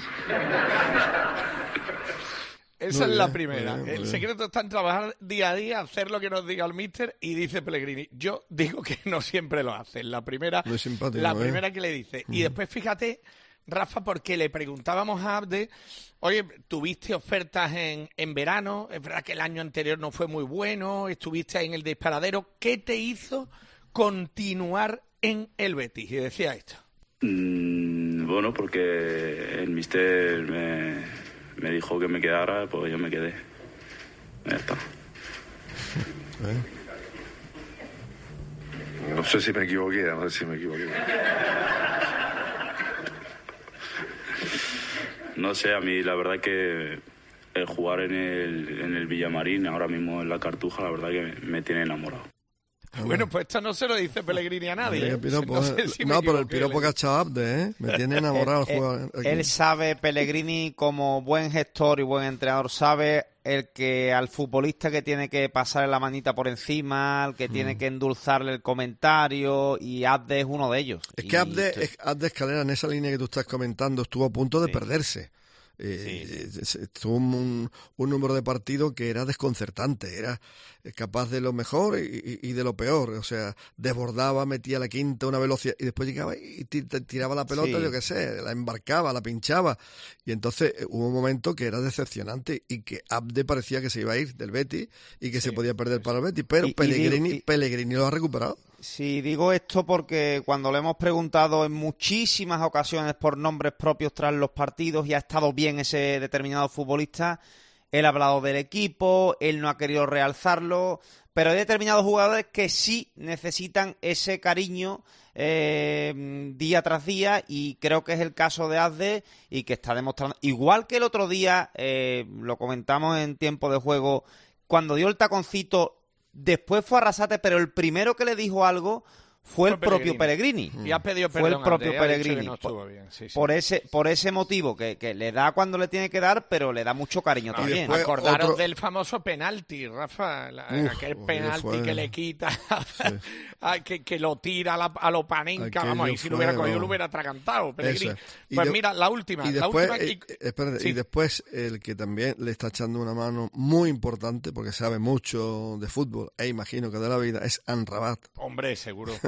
Esa Muy es la bien, primera. muy bien, muy El bien. secreto está en trabajar día a día, hacer lo que nos diga el míster y dice Pellegrini. Yo digo que no siempre lo hacen. La primera, Muy simpático, la ¿eh? primera que le dice. Y después fíjate, Rafa, porque le preguntábamos a Abde, oye, tuviste ofertas en, en verano, es verdad que el año anterior no fue muy bueno, estuviste ahí en el disparadero, ¿qué te hizo continuar en el Betis? Y decía esto. Mm, bueno, porque el míster me, me dijo que me quedara, pues yo me quedé. Ya está. No sé si me equivoqué, no sé si me equivoqué. No sé, a mí la verdad que el jugar en el, en el Villamarín, ahora mismo en la Cartuja, la verdad que me, me tiene enamorado. Bueno, pues esto no se lo dice Pellegrini a nadie. Qué ¿eh? piropo, No eh. sé si me no, pero el equivoqué, piropo le- que ha echado Abde, ¿eh? Me tiene enamorado el Él- jugador. él, él sabe, Pellegrini, como buen gestor y buen entrenador, sabe el que al futbolista que tiene que pasarle la manita por encima, al que tiene que endulzarle el comentario, y Abde es uno de ellos. Es Y que Abde, estoy- es- Abde Escalera, en esa línea que tú estás comentando, estuvo a punto de perderse. Eh, eh, Tuvo un, un número de partidos que era desconcertante, era capaz de lo mejor y, y- y de lo peor, o sea, desbordaba, metía la quinta, una velocidad, y después llegaba y ti- ti- tiraba la pelota, Sí. yo qué sé, la embarcaba, la pinchaba, y entonces eh, hubo un momento que era decepcionante y que Abde parecía que se iba a ir del Betis y que se podía perder para el Betis, pero Y- y Pellegrini, digo- y- Pellegrini lo ha recuperado. Sí, digo esto porque cuando le hemos preguntado en muchísimas ocasiones por nombres propios tras los partidos y ha estado bien ese determinado futbolista, él ha hablado del equipo, él no ha querido realzarlo, pero hay determinados jugadores que sí necesitan ese cariño eh, día tras día, y creo que es el caso de Abde, y que está demostrando, igual que el otro día, eh, lo comentamos en tiempo de juego, cuando dio el taconcito. Después fue Arrasate, pero el primero que le dijo algo fue el Fue propio Pellegrini. Pellegrini. Y ha pedido Fue perdón el propio Abde, ha dicho que Pellegrini. no estuvo Por- bien, sí, sí. Por ese por ese motivo, que, que le da cuando le tiene que dar, pero le da mucho cariño Ah, también. después Acordaros otro- del famoso penalti, Rafa, la- Uf, aquel aquello penalti fue- que le quita, a- que, que lo tira a, la, a lo Panenka, Aquello vamos, y si lo fue, hubiera cogido vamos. lo hubiera atragantado, Pellegrini. Eso es. Y Pues de- mira, la última, Y la después, última eh, y- eh, espérate, sí. y después el que también le está echando una mano muy importante, porque sabe mucho de fútbol, e imagino que de la vida, es Amrabat. Hombre, seguro.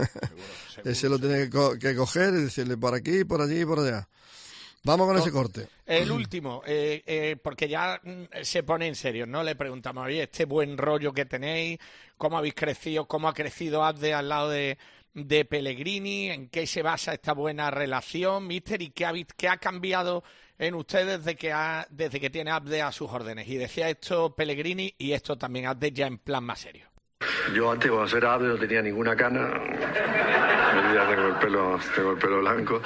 seguro, ese lo tiene que, co que coger y decirle por aquí, por allí, por allá. Vamos con no, ese corte. El último, eh, eh, porque ya mm, se pone en serio, ¿no? Le preguntamos, oye, este buen rollo que tenéis, cómo habéis crecido, cómo ha crecido Abde al lado de, de Pellegrini, en qué se basa esta buena relación, míster, y qué ha, qué ha cambiado en usted desde que, ha, desde que tiene Abde a sus órdenes. Y decía esto Pellegrini y esto también Abde ya en plan más serio. Yo antes cuando era Abde no tenía ninguna cana, hoy día tengo el pelo, tengo el pelo blanco.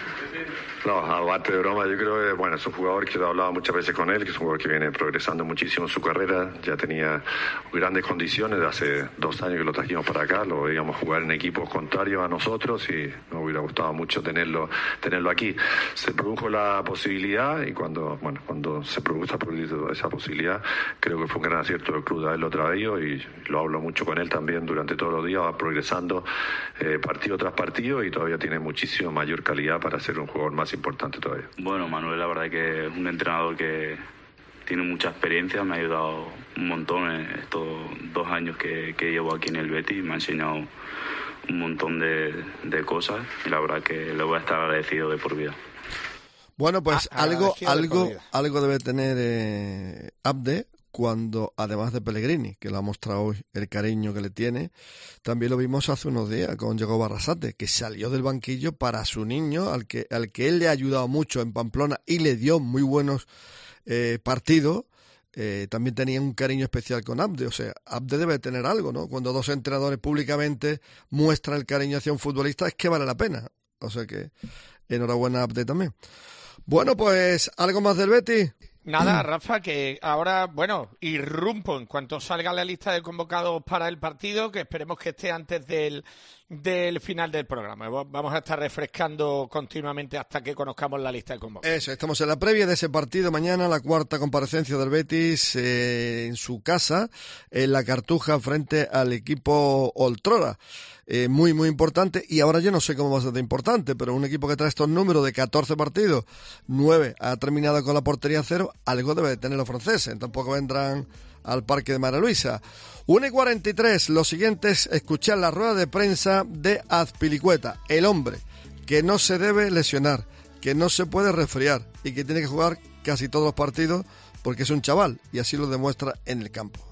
No, aparte de broma, yo creo que bueno, es un jugador que he hablado muchas veces con él, que es un jugador que viene progresando muchísimo en su carrera, ya tenía grandes condiciones, de hace dos años que lo trajimos para acá, lo veíamos jugar en equipos contrarios a nosotros y nos hubiera gustado mucho tenerlo tenerlo aquí. Se produjo la posibilidad y cuando bueno cuando se produjo esa posibilidad, creo que fue un gran acierto del club de haberlo traído y lo hablo mucho con él también durante todos los días, va progresando eh, partido tras partido y todavía tiene muchísimo mayor calidad para ser un jugador más importante todavía. Bueno, Manuel, la verdad que es un entrenador que tiene mucha experiencia, me ha ayudado un montón en estos dos años que, que llevo aquí en el Betis, me ha enseñado un montón de, de cosas y la verdad que le voy a estar agradecido de por vida. Bueno, pues Ah, algo agradecido de por algo vida. algo debe tener eh, Abde cuando, además de Pellegrini, que lo ha mostrado hoy, el cariño que le tiene, también lo vimos hace unos días con Diego Barrasate, que salió del banquillo para su niño, al que, al que él le ha ayudado mucho en Pamplona y le dio muy buenos eh, partidos. Eh, también tenía un cariño especial con Abde, o sea, Abde debe tener algo, ¿no? Cuando dos entrenadores públicamente muestran el cariño hacia un futbolista, es que vale la pena. O sea que enhorabuena a Abde también. Bueno, pues, ¿algo más del Betis? Nada, Rafa, que ahora, bueno, irrumpo en cuanto salga la lista de convocados para el partido, que esperemos que esté antes del, del final del programa. Vamos a estar refrescando continuamente hasta que conozcamos la lista de convocados. Eso, estamos en la previa de ese partido mañana, la cuarta comparecencia del Betis eh, en su casa, en la Cartuja, frente al equipo Oltrora. Eh, muy, muy importante, y ahora yo no sé cómo va a ser de importante, pero un equipo que trae estos números de catorce partidos, nueve ha terminado con la portería cero, algo debe de tener los franceses, tampoco vendrán al Parque de María Luisa. una y cuarenta y tres, lo siguiente es escuchar la rueda de prensa de Azpilicueta, el hombre que no se debe lesionar, que no se puede resfriar y que tiene que jugar casi todos los partidos porque es un chaval, y así lo demuestra en el campo.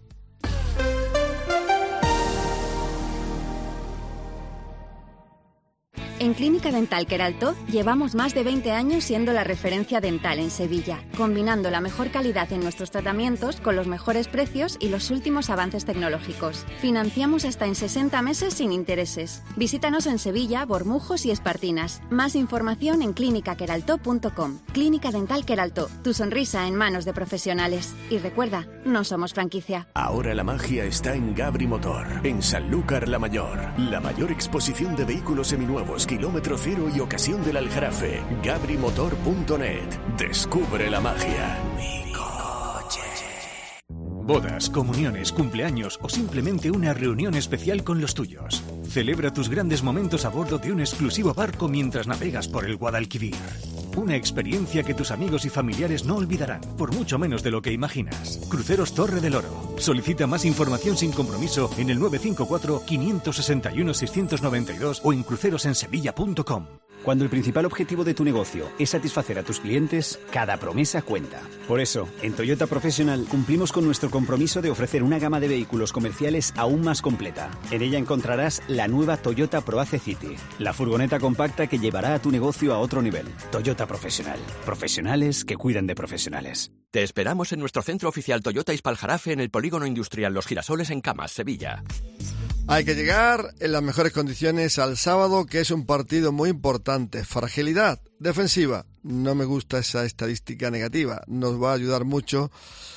En Clínica Dental Queraltó llevamos más de veinte años siendo la referencia dental en Sevilla, combinando la mejor calidad en nuestros tratamientos con los mejores precios y los últimos avances tecnológicos. Financiamos hasta en sesenta meses sin intereses. Visítanos en Sevilla, Bormujos y Espartinas. Más información en clínica queraltó punto com. Clínica Dental Queraltó, tu sonrisa en manos de profesionales. Y recuerda, no somos franquicia. Ahora la magia está en Gabri Motor, en Sanlúcar la Mayor. La mayor exposición de vehículos seminuevos, kilómetro cero y ocasión del Aljarafe. Gabri Motor punto net. Descubre la magia. Mi coche. Bodas, comuniones, cumpleaños o simplemente una reunión especial con los tuyos. Celebra tus grandes momentos a bordo de un exclusivo barco mientras navegas por el Guadalquivir. Una experiencia que tus amigos y familiares no olvidarán, por mucho menos de lo que imaginas. Cruceros Torre del Oro. Solicita más información sin compromiso en el nueve cinco cuatro, cinco seis uno, seis nueve dos o en crucerosensevilla punto com. Cuando el principal objetivo de tu negocio es satisfacer a tus clientes, cada promesa cuenta. Por eso, en Toyota Professional cumplimos con nuestro compromiso de ofrecer una gama de vehículos comerciales aún más completa. En ella encontrarás la nueva Toyota ProAce City, la furgoneta compacta que llevará a tu negocio a otro nivel. Toyota Professional. Profesionales que cuidan de profesionales. Te esperamos en nuestro centro oficial Toyota Ispaljarafe en el Polígono Industrial Los Girasoles en Camas, Sevilla. Hay que llegar en las mejores condiciones al sábado, que es un partido muy importante. Fragilidad defensiva. No me gusta esa estadística negativa. Nos va a ayudar mucho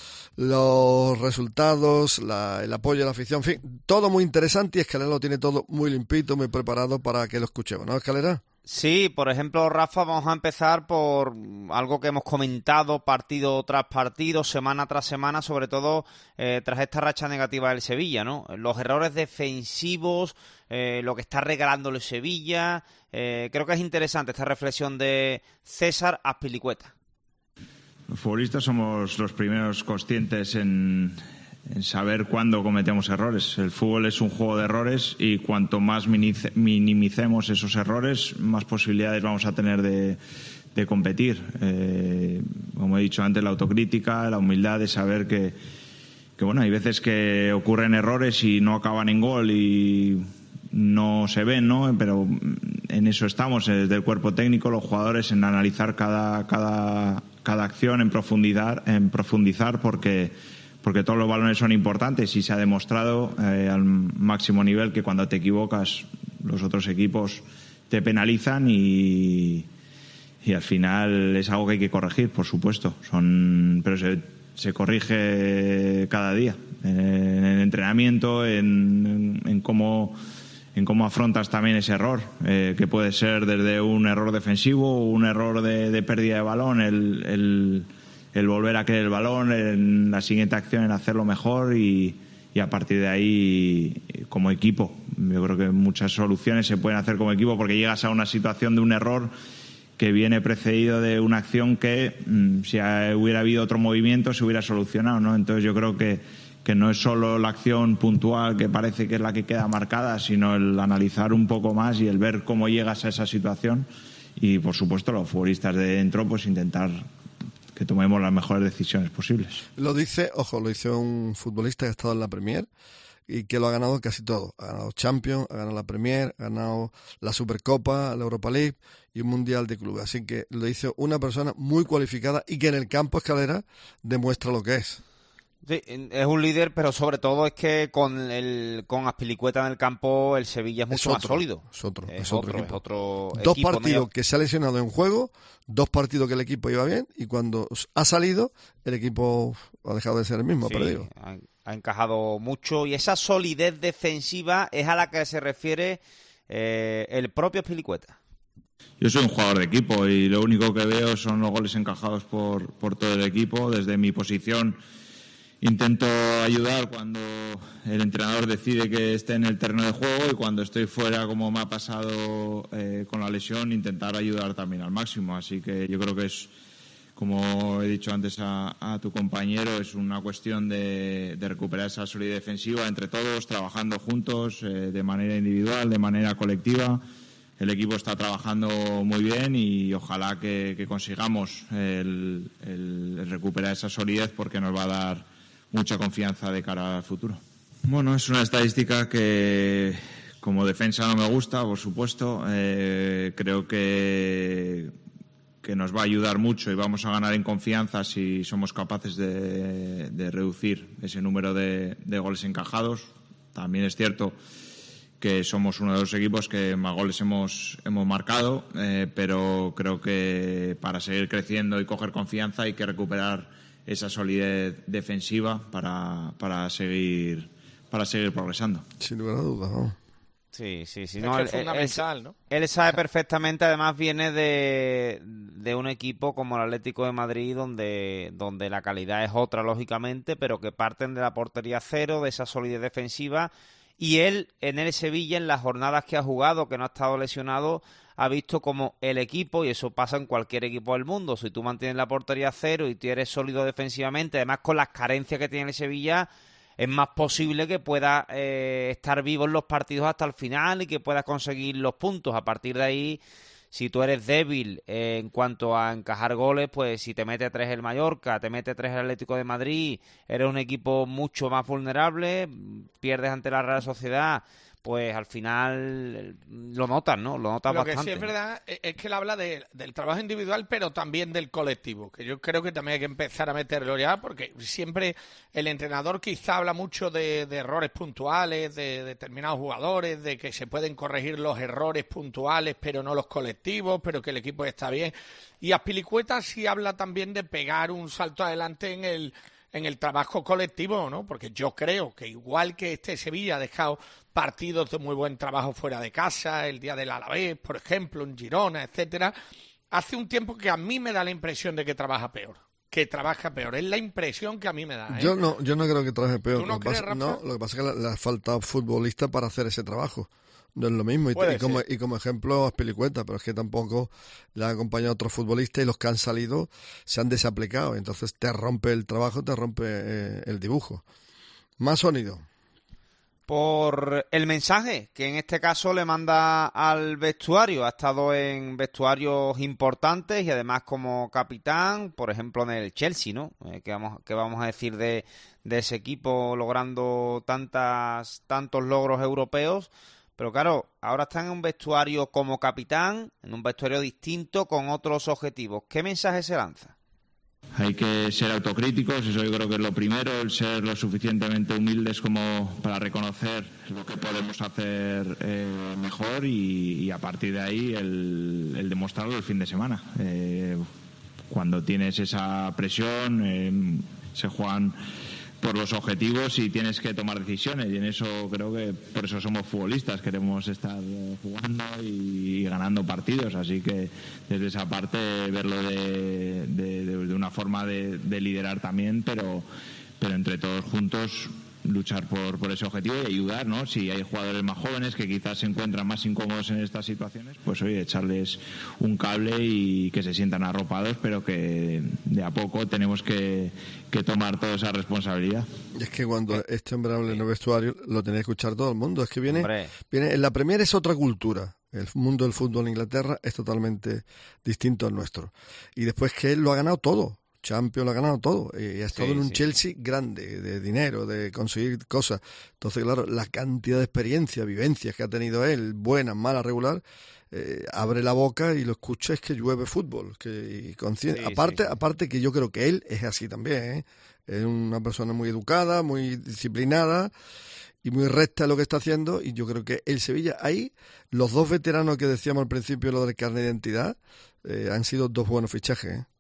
los resultados, la, el apoyo de la afición. En fin, todo muy interesante y Escalera lo tiene todo muy limpito, muy preparado para que lo escuchemos, ¿no, Escalera? Sí, por ejemplo, Rafa, vamos a empezar por algo que hemos comentado partido tras partido, semana tras semana, sobre todo eh, tras esta racha negativa del Sevilla, ¿no? Los errores defensivos, eh, lo que está regalándole el Sevilla. Eh, creo que es interesante esta reflexión de César Azpilicueta. Los futbolistas somos los primeros conscientes en, en saber cuándo cometemos errores. El fútbol es un juego de errores y cuanto más minimicemos esos errores, más posibilidades vamos a tener de, de competir. Eh, como he dicho antes, la autocrítica, la humildad de saber que, que bueno, hay veces que ocurren errores y no acaban en gol y no se ven, ¿no? Pero en eso estamos, desde el cuerpo técnico, los jugadores, en analizar cada, cada, cada acción, en profundizar, en profundizar porque, porque todos los balones son importantes y se ha demostrado eh, al máximo nivel que cuando te equivocas los otros equipos te penalizan y, y al final es algo que hay que corregir, por supuesto. Son, pero se, se corrige cada día, en el entrenamiento, en, en cómo... en cómo afrontas también ese error, eh, que puede ser desde un error defensivo, un error de, de pérdida de balón, el, el, el volver a querer el balón, en la siguiente acción en hacerlo mejor y, y a partir de ahí como equipo. Yo creo que muchas soluciones se pueden hacer como equipo porque llegas a una situación de un error que viene precedido de una acción que mmm, si hubiera habido otro movimiento se hubiera solucionado, ¿no? Entonces yo creo que que no es solo la acción puntual que parece que es la que queda marcada, sino el analizar un poco más y el ver cómo llegas a esa situación y, por supuesto, los futbolistas de dentro, pues intentar que tomemos las mejores decisiones posibles. Lo dice, ojo, lo dice un futbolista que ha estado en la Premier y que lo ha ganado casi todo. Ha ganado Champions, ha ganado la Premier, ha ganado la Supercopa, la Europa League y un Mundial de Clubes. Así que lo dice una persona muy cualificada y que en el campo Escalera demuestra lo que es. Sí, es un líder, pero sobre todo es que con el con Azpilicueta en el campo el Sevilla es mucho es más sólido. Es otro, es, es otro, otro, equipo. Es otro dos equipo, partidos ¿no? que se ha lesionado en juego, dos partidos que el equipo iba bien y cuando ha salido el equipo ha dejado de ser el mismo, sí, ha perdido. Ha, ha encajado mucho y esa solidez defensiva es a la que se refiere eh, el propio Azpilicueta. Yo soy un jugador de equipo y lo único que veo son los goles encajados por, por todo el equipo. Desde mi posición intento ayudar cuando el entrenador decide que esté en el terreno de juego y cuando estoy fuera, como me ha pasado eh, con la lesión, intentar ayudar también al máximo. Así que yo creo que es, como he dicho antes a, a tu compañero, es una cuestión de, de recuperar esa solidez defensiva entre todos, trabajando juntos, eh, de manera individual, de manera colectiva. El equipo está trabajando muy bien y ojalá que, que consigamos el, el recuperar esa solidez porque nos va a dar mucha confianza de cara al futuro. Bueno, es una estadística que como defensa no me gusta, por supuesto. Eh, creo que, que nos va a ayudar mucho y vamos a ganar en confianza si somos capaces de, de reducir ese número de, de goles encajados. También es cierto que somos uno de los equipos que más goles hemos, hemos marcado, eh, pero creo que para seguir creciendo y coger confianza hay que recuperar esa solidez defensiva para, para seguir para seguir progresando. Sin lugar a dudas, ¿no? Sí, sí, sí. Es No, que él, es fundamental, él, ¿no? Él sabe perfectamente, además viene de, de un equipo como el Atlético de Madrid, donde, donde la calidad es otra, lógicamente, pero que parten de la portería cero, de esa solidez defensiva. Y él, en el Sevilla, en las jornadas que ha jugado, que no ha estado lesionado, ha visto como el equipo, y eso pasa en cualquier equipo del mundo, si tú mantienes la portería cero y tú eres sólido defensivamente, además con las carencias que tiene el Sevilla, es más posible que puedas eh, estar vivo en los partidos hasta el final y que puedas conseguir los puntos. A partir de ahí, si tú eres débil eh, en cuanto a encajar goles, pues si te mete tres el Mallorca, te mete tres el Atlético de Madrid, eres un equipo mucho más vulnerable, pierdes ante la Real Sociedad, pues al final lo notas, ¿no? Lo notas Lo bastante. que sí es verdad es que él habla de, del trabajo individual, pero también del colectivo, que yo creo que también hay que empezar a meterlo ya, porque siempre el entrenador quizá habla mucho de, de errores puntuales, de determinados jugadores, de que se pueden corregir los errores puntuales, pero no los colectivos, pero que el equipo está bien. Y Azpilicueta sí habla también de pegar un salto adelante en el en el trabajo colectivo, ¿no? Porque yo creo que igual que este Sevilla ha dejado partidos de muy buen trabajo fuera de casa, el día del Alavés, por ejemplo, en Girona, etcétera, hace un tiempo que a mí me da la impresión de que trabaja peor. Que trabaja peor. Es la impresión que a mí me da, ¿eh? Yo no, yo no creo que trabaje peor. ¿Tú no lo, que crees, pasa, Rafa? no, lo que pasa es que le, le ha faltado futbolista para hacer ese trabajo. No es lo mismo. Y, Puede y, como, ser. y como ejemplo, Azpilicueta, pero es que tampoco le han acompañado otros futbolistas y los que han salido se han desaplicado. Entonces te rompe el trabajo, te rompe eh, el dibujo. Más sonido. Por el mensaje que en este caso le manda al vestuario. Ha estado en vestuarios importantes y además como capitán, por ejemplo en el Chelsea, ¿no? Eh, ¿qué vamos, qué vamos a decir de, de ese equipo logrando tantas tantos logros europeos? Pero claro, ahora está en un vestuario como capitán, en un vestuario distinto con otros objetivos. ¿Qué mensaje se lanza? Hay que ser autocríticos, eso yo creo que es lo primero, el ser lo suficientemente humildes como para reconocer lo que podemos hacer eh, mejor y, y a partir de ahí el, el demostrarlo el fin de semana. Eh, cuando tienes esa presión, eh, se juegan por los objetivos y tienes que tomar decisiones y en eso creo que por eso somos futbolistas, queremos estar jugando y ganando partidos, así que desde esa parte verlo de, de, de una forma de, de liderar también, pero, pero entre todos juntos luchar por, por ese objetivo y ayudar, ¿no? Si hay jugadores más jóvenes que quizás se encuentran más incómodos en estas situaciones, pues oye, echarles un cable y que se sientan arropados, pero que de a poco tenemos que, que tomar toda esa responsabilidad. Y es que cuando este hombre habla en el vestuario lo tiene que escuchar todo el mundo. Es que viene, viene en la Premier es otra cultura. El mundo del fútbol en Inglaterra es totalmente distinto al nuestro. Y después que él lo ha ganado todo. Champions lo ha ganado todo y ha estado sí, en un sí. Chelsea grande, de dinero, de conseguir cosas. Entonces, claro, la cantidad de experiencia, vivencias que ha tenido él, buenas, malas, regular, eh, abre la boca y lo escucha, es que llueve fútbol. Que, y sí, aparte, sí, sí. aparte que yo creo que él es así también, ¿eh? Es una persona muy educada, muy disciplinada y muy recta en lo que está haciendo, y yo creo que el Sevilla, ahí, los dos veteranos que decíamos al principio, lo del carnet de identidad, eh, han sido dos buenos fichajes, ¿eh?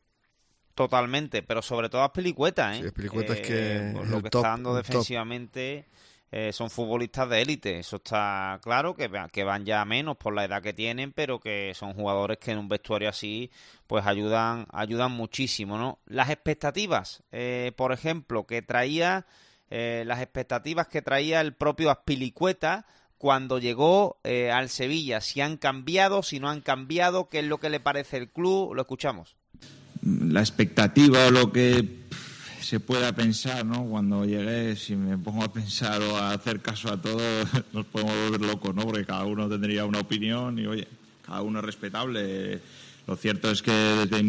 Totalmente, pero sobre todo Azpilicueta, ¿eh? Sí, Azpilicueta eh, es que pues lo que top, está dando defensivamente eh, son futbolistas de élite, eso está claro, que, que van ya menos por la edad que tienen, pero que son jugadores que en un vestuario así pues ayudan ayudan muchísimo, ¿no? Las expectativas, eh, por ejemplo, que traía eh, las expectativas que traía el propio Azpilicueta cuando llegó eh, al Sevilla, si han cambiado, si no han cambiado, qué es lo que le parece el club, lo escuchamos. La expectativa o lo que se pueda pensar, ¿no? Cuando llegué, si me pongo a pensar o a hacer caso a todo, nos podemos volver locos, ¿no? Porque cada uno tendría una opinión y, oye, cada uno es respetable. Lo cierto es que desde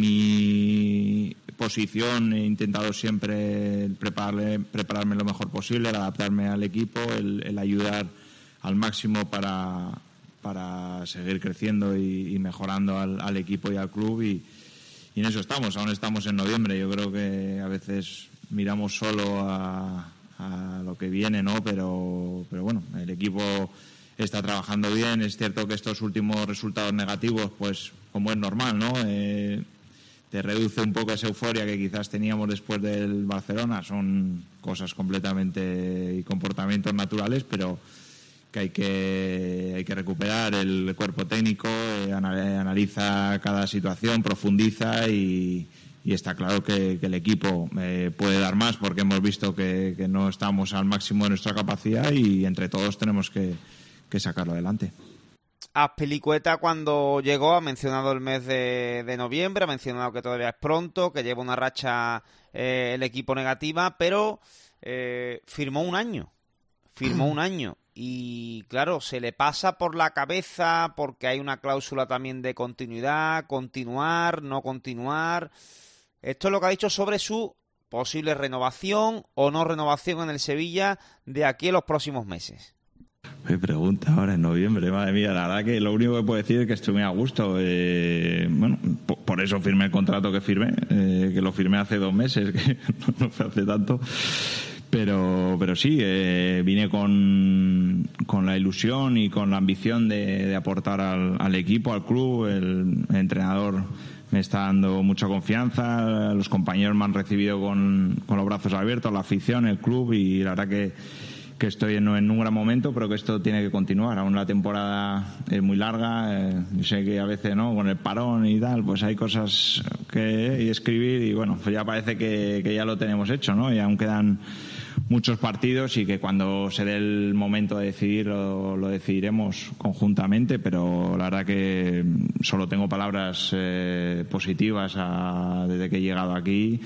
mi posición he intentado siempre prepararle, prepararme lo mejor posible, el adaptarme al equipo, el, el ayudar al máximo para, para seguir creciendo y, y mejorando al, al equipo y al club y Y en eso estamos, aún estamos en noviembre. Yo creo que a veces miramos solo a, a lo que viene, ¿no? Pero, pero bueno, el equipo está trabajando bien. Es cierto que estos últimos resultados negativos, pues como es normal, ¿no? Eh, te reduce un poco esa euforia que quizás teníamos después del Barcelona. Son cosas completamente y comportamientos naturales, pero que hay que hay que recuperar. El cuerpo técnico eh, analiza cada situación, profundiza y, y está claro que, que el equipo eh, puede dar más porque hemos visto que, que no estamos al máximo de nuestra capacidad y entre todos tenemos que, que sacarlo adelante. Azpilicueta cuando llegó ha mencionado el mes de, de noviembre, ha mencionado que todavía es pronto, que lleva una racha eh, el equipo negativa, pero eh, firmó un año, firmó un año. Y claro, se le pasa por la cabeza porque hay una cláusula también de continuidad, continuar, no continuar. Esto es lo que ha dicho sobre su posible renovación o no renovación en el Sevilla de aquí a los próximos meses. Me pregunta ahora en noviembre, madre mía, la verdad que lo único que puedo decir es que estoy muy a gusto. Eh, bueno, por, por eso firmé el contrato que firmé, eh, que lo firmé hace dos meses, que no, no fue hace tanto. Pero, pero sí, eh, vine con, con la ilusión y con la ambición de, de aportar al, al equipo, al club. El, el entrenador me está dando mucha confianza, los compañeros me han recibido con, con los brazos abiertos, la afición, el club, y la verdad que, que estoy en, en un gran momento, pero que esto tiene que continuar. Aún la temporada es muy larga, eh, yo sé que a veces, ¿no?, con el parón y tal, pues hay cosas que y escribir y bueno, pues ya parece que, que ya lo tenemos hecho, ¿no? Y aún quedan muchos partidos y que cuando se dé el momento de decidir lo, lo decidiremos conjuntamente, pero la verdad que solo tengo palabras eh, positivas a, desde que he llegado aquí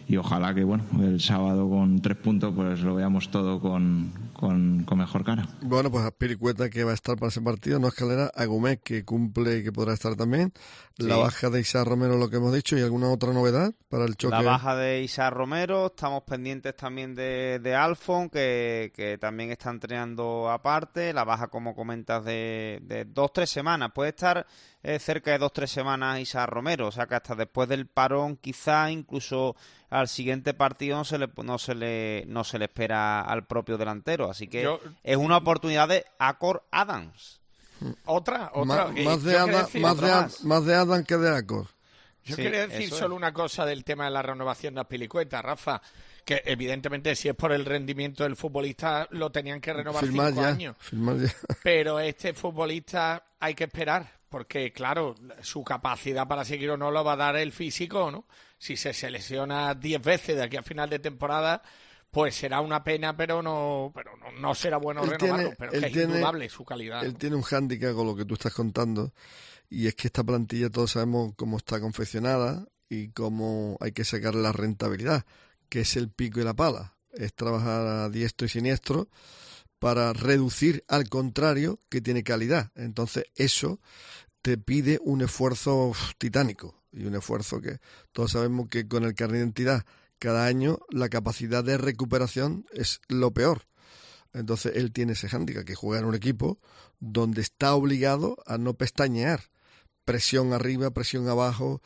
y ojalá que bueno el sábado con tres puntos pues lo veamos todo con, con, con mejor cara. Bueno, pues Azpilicueta que va a estar para ese partido, no Escalera, Agumé que cumple y que podrá estar también, sí. La baja de Isaac Romero, lo que hemos dicho, y alguna otra novedad para el choque. La baja de Isaac Romero, estamos pendientes también de, de Alfon que, que también está entrenando aparte, la baja como comentas de, de dos, tres semanas, puede estar eh, cerca de dos, tres semanas Isaac Romero, o sea que hasta después del parón quizá incluso al siguiente partido no se le no se le no se le espera al propio delantero, así que Yo... es una oportunidad de Acor Adams. Otra, otra. Más, más, de, Adam, decir, más, de, más. más de Adam que de Acor. Yo sí, quería decir solo es. una cosa del tema de la renovación de Azpilicueta, Rafa, que evidentemente si es por el rendimiento del futbolista lo tenían que renovar firmar cinco ya, años. Firmar ya. Pero este futbolista hay que esperar, porque claro, su capacidad para seguir o no lo va a dar el físico, ¿no? Si se selecciona diez veces de aquí a final de temporada, pues será una pena, pero no pero no, no será bueno él renovarlo, tiene, pero es que tiene, es indudable su calidad. Él ¿no? tiene un hándicap con lo que tú estás contando, y es que esta plantilla todos sabemos cómo está confeccionada y cómo hay que sacarle la rentabilidad, que es el pico y la pala, es trabajar a diestro y siniestro para reducir al contrario que tiene calidad. Entonces eso te pide un esfuerzo uf, titánico, y un esfuerzo que todos sabemos que con el carnet de identidad cada año la capacidad de recuperación es lo peor. Entonces él tiene ese hándicap, que juega en un equipo donde está obligado a no pestañear. Presión arriba, presión abajo,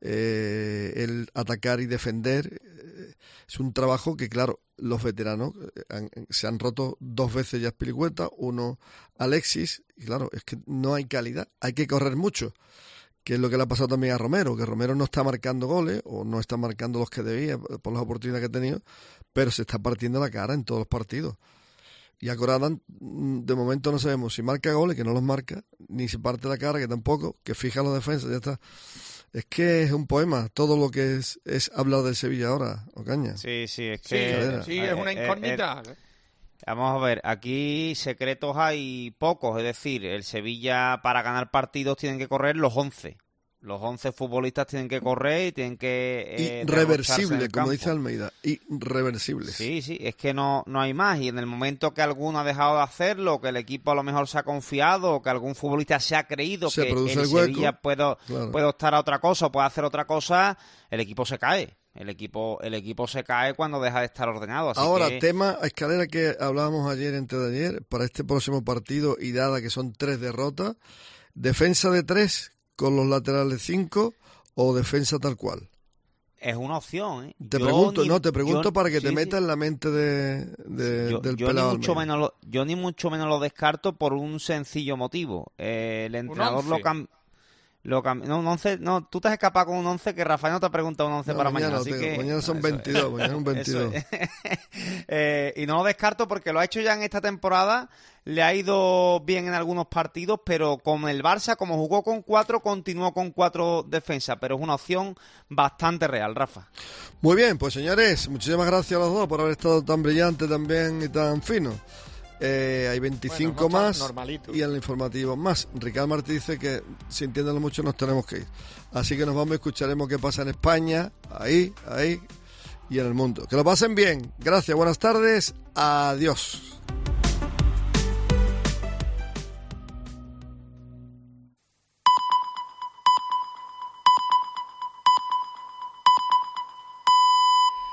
eh, el atacar y defender. Eh, es un trabajo que, claro, los veteranos han, se han roto dos veces ya Azpilicueta, uno Alexis, y claro, es que no hay calidad, hay que correr mucho, que es lo que le ha pasado también a Romero, que Romero no está marcando goles, o no está marcando los que debía por las oportunidades que ha tenido, pero se está partiendo la cara en todos los partidos. Y a Coradan, de momento no sabemos si marca goles, que no los marca, ni se parte la cara, que tampoco, que fija los defensas, ya está. Es que es un poema, todo lo que es es hablar del Sevilla ahora, Ocaña. Sí, sí, es que... Sí, sí es una incógnita. Eh, eh, eh, vamos a ver, aquí secretos hay pocos, es decir, el Sevilla para ganar partidos tienen que correr los once. Los once futbolistas tienen que correr y tienen que... Eh, irreversible, como dice Almeida, irreversible. Sí, sí, es que no, no hay más. Y en el momento que alguno ha dejado de hacerlo, que el equipo a lo mejor se ha confiado, o que algún futbolista se ha creído se que el, el Sevilla puede, claro. puede optar a otra cosa o puede hacer otra cosa, el equipo se cae. El equipo el equipo se cae cuando deja de estar ordenado. Así Ahora, que... tema a escalera que hablábamos ayer, entre de ayer, para este próximo partido, y dada que son tres derrotas, defensa de tres... con los laterales cinco o defensa tal cual. Es una opción, ¿eh? Te yo pregunto, ni, no, te pregunto yo, para que sí, te metas sí. en la mente de, de yo, del yo pelado ni mucho Almeida. menos lo, Yo ni mucho menos lo descarto por un sencillo motivo. Eh, el entrenador lo cambia. Lo cam... no, un once, no, tú te has escapado con un once que Rafael no te ha preguntado un once no, para mañana. mañana así que... Mañana son no, veintidós, es. mañana son veintidós. eh, y no lo descarto porque lo ha hecho ya en esta temporada, le ha ido bien en algunos partidos, pero con el Barça, como jugó con cuatro, continuó con cuatro defensas, pero es una opción bastante real, Rafa. Muy bien, pues señores, muchísimas gracias a los dos por haber estado tan brillantes también y tan finos. Eh, hay veinticinco bueno, no más normalito. Y en el informativo más. Ricardo Martí dice que si entiéndelo mucho nos tenemos que ir. Así que nos vamos y escucharemos qué pasa en España, ahí, ahí y en el mundo. Que lo pasen bien. Gracias, buenas tardes. Adiós.